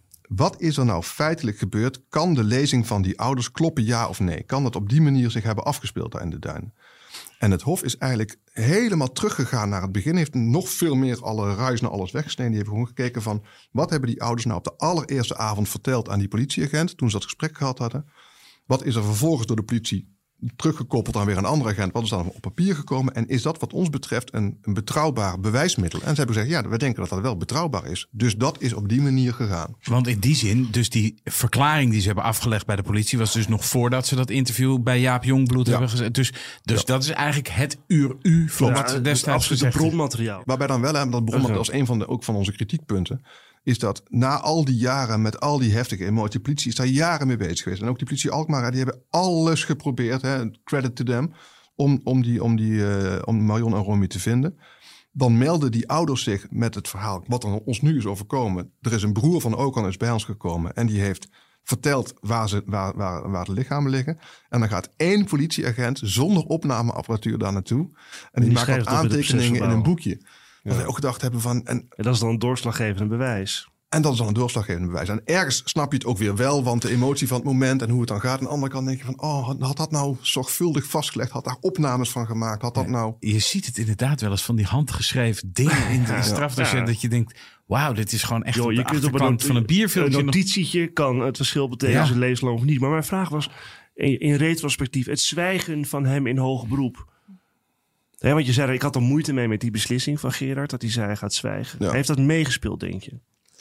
Wat is er nou feitelijk gebeurd? Kan de lezing van die ouders kloppen, ja of nee? Kan dat op die manier zich hebben afgespeeld daar in de duin? En het Hof is eigenlijk helemaal teruggegaan naar het begin. Heeft nog veel meer alle ruis naar alles weggesneden. Die heeft gewoon gekeken van, wat hebben die ouders nou op de allereerste avond verteld aan die politieagent toen ze dat gesprek gehad hadden? Wat is er vervolgens door de politie teruggekoppeld aan weer een andere agent? Wat is dan op papier gekomen? En is dat wat ons betreft een, een betrouwbaar bewijsmiddel? En ze hebben gezegd, ja, we denken dat dat wel betrouwbaar is. Dus dat is op die manier gegaan. Want in die zin, dus die verklaring die ze hebben afgelegd bij de politie was dus nog voordat ze dat interview bij Jaap Jongbloed Ja. hebben gezet. Dus, dus Ja. dat is eigenlijk het uur-u van Ja, wat het ze is destijds absoluut gezegd is. bronmateriaal. Waarbij dan wel, hè, dat begon Okay. als een van de, ook van onze kritiekpunten, is dat na al die jaren met al die heftige emoties, de politie is daar jaren mee bezig geweest. En ook die politie Alkmaar, die hebben alles geprobeerd, hè, credit to them, om, om, die, om, die, uh, om Marion en Romy te vinden. Dan melden die ouders zich met het verhaal wat er ons nu is overkomen. Er is een broer van Okan is bij ons gekomen en die heeft vertelt waar, ze, waar, waar, waar de lichamen liggen. En dan gaat één politieagent zonder opnameapparatuur daar naartoe. En die, die maakt schrijft wat het op in de aantekeningen in een procesverbaal. boekje. Dat wij ook gedacht hebben van... En, En dat is dan een doorslaggevend bewijs. en dat is dan een doorslaggevend bewijs. En ergens snap je het ook weer wel, want de emotie van het moment en hoe het dan gaat. Aan de andere kant denk je van, oh, had dat nou zorgvuldig vastgelegd? Had daar opnames van gemaakt? Had dat nou... Je ziet het inderdaad wel eens van die handgeschreven dingen in de strafdossier. Ja. Dat je denkt, wauw, dit is gewoon echt Joh, op je de kunt op achterkant van een bierviltje Een nog... notitietje kan het verschil betekenen Ja. als je levenslang of niet. Maar mijn vraag was, in, in retrospectief, het zwijgen van hem in hoger beroep. He, want je zei, ik had er moeite mee met die beslissing van Gerard, dat hij zei hij gaat zwijgen. Ja. Heeft dat meegespeeld, denk je?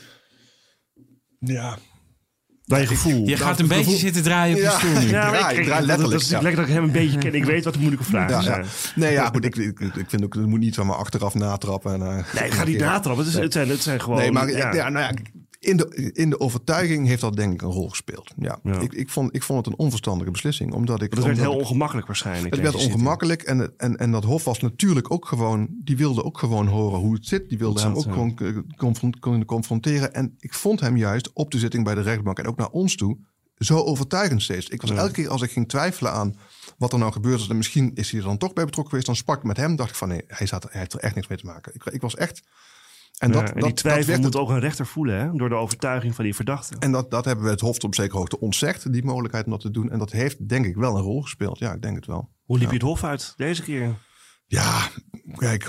Ja, Bij je gevoel? Je gaat een beetje gevoel- zitten draaien op je Ja. stoel nu. Ja. maar draai- ik- draai dat- letterlijk, Dat is ja. lekker dat ik hem een beetje ken. Ik weet wat de moeilijke vragen Ja, zijn. ja. Nee, ja, goed. Ik, ik, ik vind ook, het moet niet zomaar achteraf natrappen. En, uh, Nee, ik ga niet natrappen. Het, is, het, zijn, het zijn gewoon... Nee, maar ja. ja, nou ja, in, de, in de overtuiging heeft dat denk ik een rol gespeeld. Ja. Ja. Ik, ik, vond, ik vond het een onverstandige beslissing. Omdat ik, Dat werd omdat heel ik- ongemakkelijk waarschijnlijk. Het werd deze zitting. ongemakkelijk en, en, en dat Hof was natuurlijk ook gewoon... die wilde ook gewoon horen hoe het zit. Die wilde Hoe hem het ook zat, gewoon eh, confront- kunnen confronteren. En ik vond hem juist op de zitting bij de rechtbank... en ook naar ons toe, zo overtuigend steeds. Ik was Ja. elke keer als ik ging twijfelen aan wat er nou gebeurd is... en misschien is hij er dan toch bij betrokken geweest... dan sprak ik met hem dacht ik van nee, hij, zat, hij heeft er echt niks mee te maken. Ik, ik was echt... En, Ja, dat, en dat, die twijfel dat werd moet het- ook een rechter voelen, hè? Door de overtuiging van die verdachte. En dat, dat hebben we het Hof op zekere hoogte ontzegd, die mogelijkheid om dat te doen. En dat heeft denk ik wel een rol gespeeld. Ja, ik denk het wel. Hoe liep Ja. je het hof uit deze keer? Ja, kijk.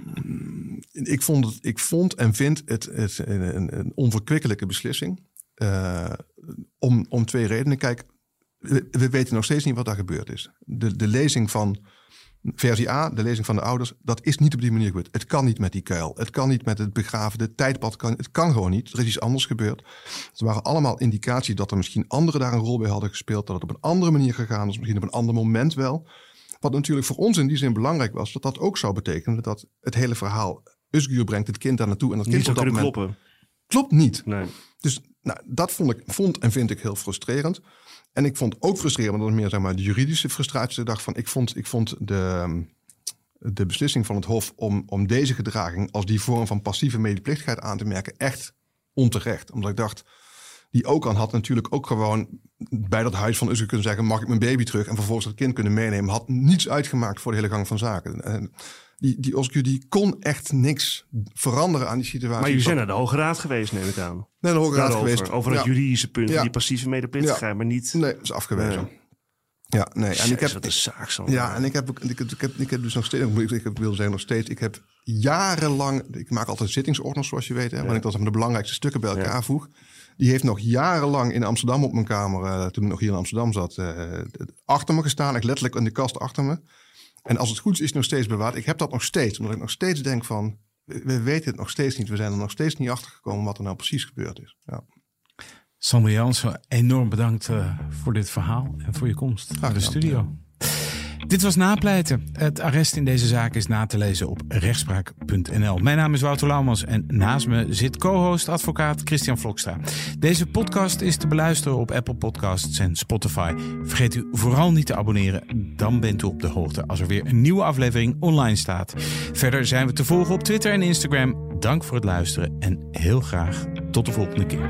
mm, Ik vond, het, ik vond en vind het, het een, een onverkwikkelijke beslissing. Uh, om, om twee redenen. Kijk, we, we weten nog steeds niet wat daar gebeurd is. De, de lezing van versie A, de lezing van de ouders, dat is niet op die manier gebeurd. Het kan niet met die kuil. Het kan niet met het begraven. De tijdpad kan. Het kan gewoon niet. Er is iets anders gebeurd. Het waren allemaal indicaties dat er misschien anderen daar een rol bij hadden gespeeld. Dat het op een andere manier gegaan is. Misschien op een ander moment wel. Wat natuurlijk voor ons in die zin belangrijk was, dat dat ook zou betekenen dat het hele verhaal Özgür brengt het kind daar naartoe en dat Niet kind zou op dat kunnen moment kloppen. klopt niet. Nee. Dus nou, dat vond ik vond en vind ik heel frustrerend. En ik vond ook frustrerend, want dat is meer zeg maar de juridische frustratie. Ik dacht van, ik vond, ik vond de, de beslissing van het Hof om, om deze gedraging als die vorm van passieve medeplichtigheid aan te merken echt onterecht. Omdat ik dacht, die Okan had natuurlijk ook gewoon bij dat huis van Özgür kunnen zeggen, mag ik mijn baby terug en vervolgens dat kind kunnen meenemen. Had niets uitgemaakt voor de hele gang van zaken. En die, die Özgür die kon echt niks veranderen aan die situatie. Maar jullie zijn naar de Hoge Raad geweest, neem ik aan. Nee, de Hoge Raad Daarover, geweest. over het Ja. juridische punt, Ja. van die passieve medeplichtigheid, Ja. maar niet... Nee, dat is afgewezen. Nee. Ja, nee. En ik heb wat een zaak zo. Ja, en ik heb, ik, heb, ik, heb, ik heb dus nog steeds, ik, ik wil zeggen nog steeds, ik heb jarenlang, ik maak altijd zittingsordners zoals je weet, hè, ja. waarin ik dan de belangrijkste stukken bij elkaar ja. voeg. Die heeft nog jarenlang in Amsterdam op mijn kamer, uh, toen ik nog hier in Amsterdam zat, uh, achter me gestaan. Echt letterlijk in de kast achter me. En als het goed is, is het nog steeds bewaard. Ik heb dat nog steeds, omdat ik nog steeds denk van, we, we weten het nog steeds niet. We zijn er nog steeds niet achter gekomen wat er nou precies gebeurd is. Ja. Sander Jansen, enorm bedankt uh, voor dit verhaal en voor je komst naar de studio. Ja. Dit was Napleiten. Het arrest in deze zaak is na te lezen op rechtspraak punt n l. Mijn naam is Wouter Laumans en naast me zit co-host advocaat Christian Vlokstra. Deze podcast is te beluisteren op Apple Podcasts en Spotify. Vergeet u vooral niet te abonneren. Dan bent u op de hoogte als er weer een nieuwe aflevering online staat. Verder zijn we te volgen op Twitter en Instagram. Dank voor het luisteren en heel graag tot de volgende keer.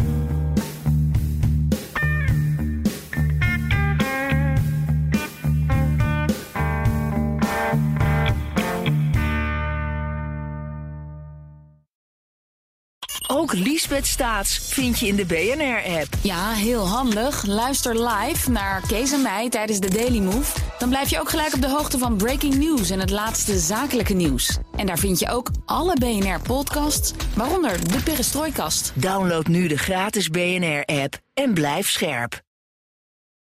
Ook Liesbeth Staats vind je in de B N R-app. Ja, heel handig. Luister live naar Kees en mij tijdens de Daily Move. Dan blijf je ook gelijk op de hoogte van breaking news en het laatste zakelijke nieuws. En daar vind je ook alle B N R-podcasts, waaronder de Perestrooikast. Download nu de gratis B N R-app en blijf scherp.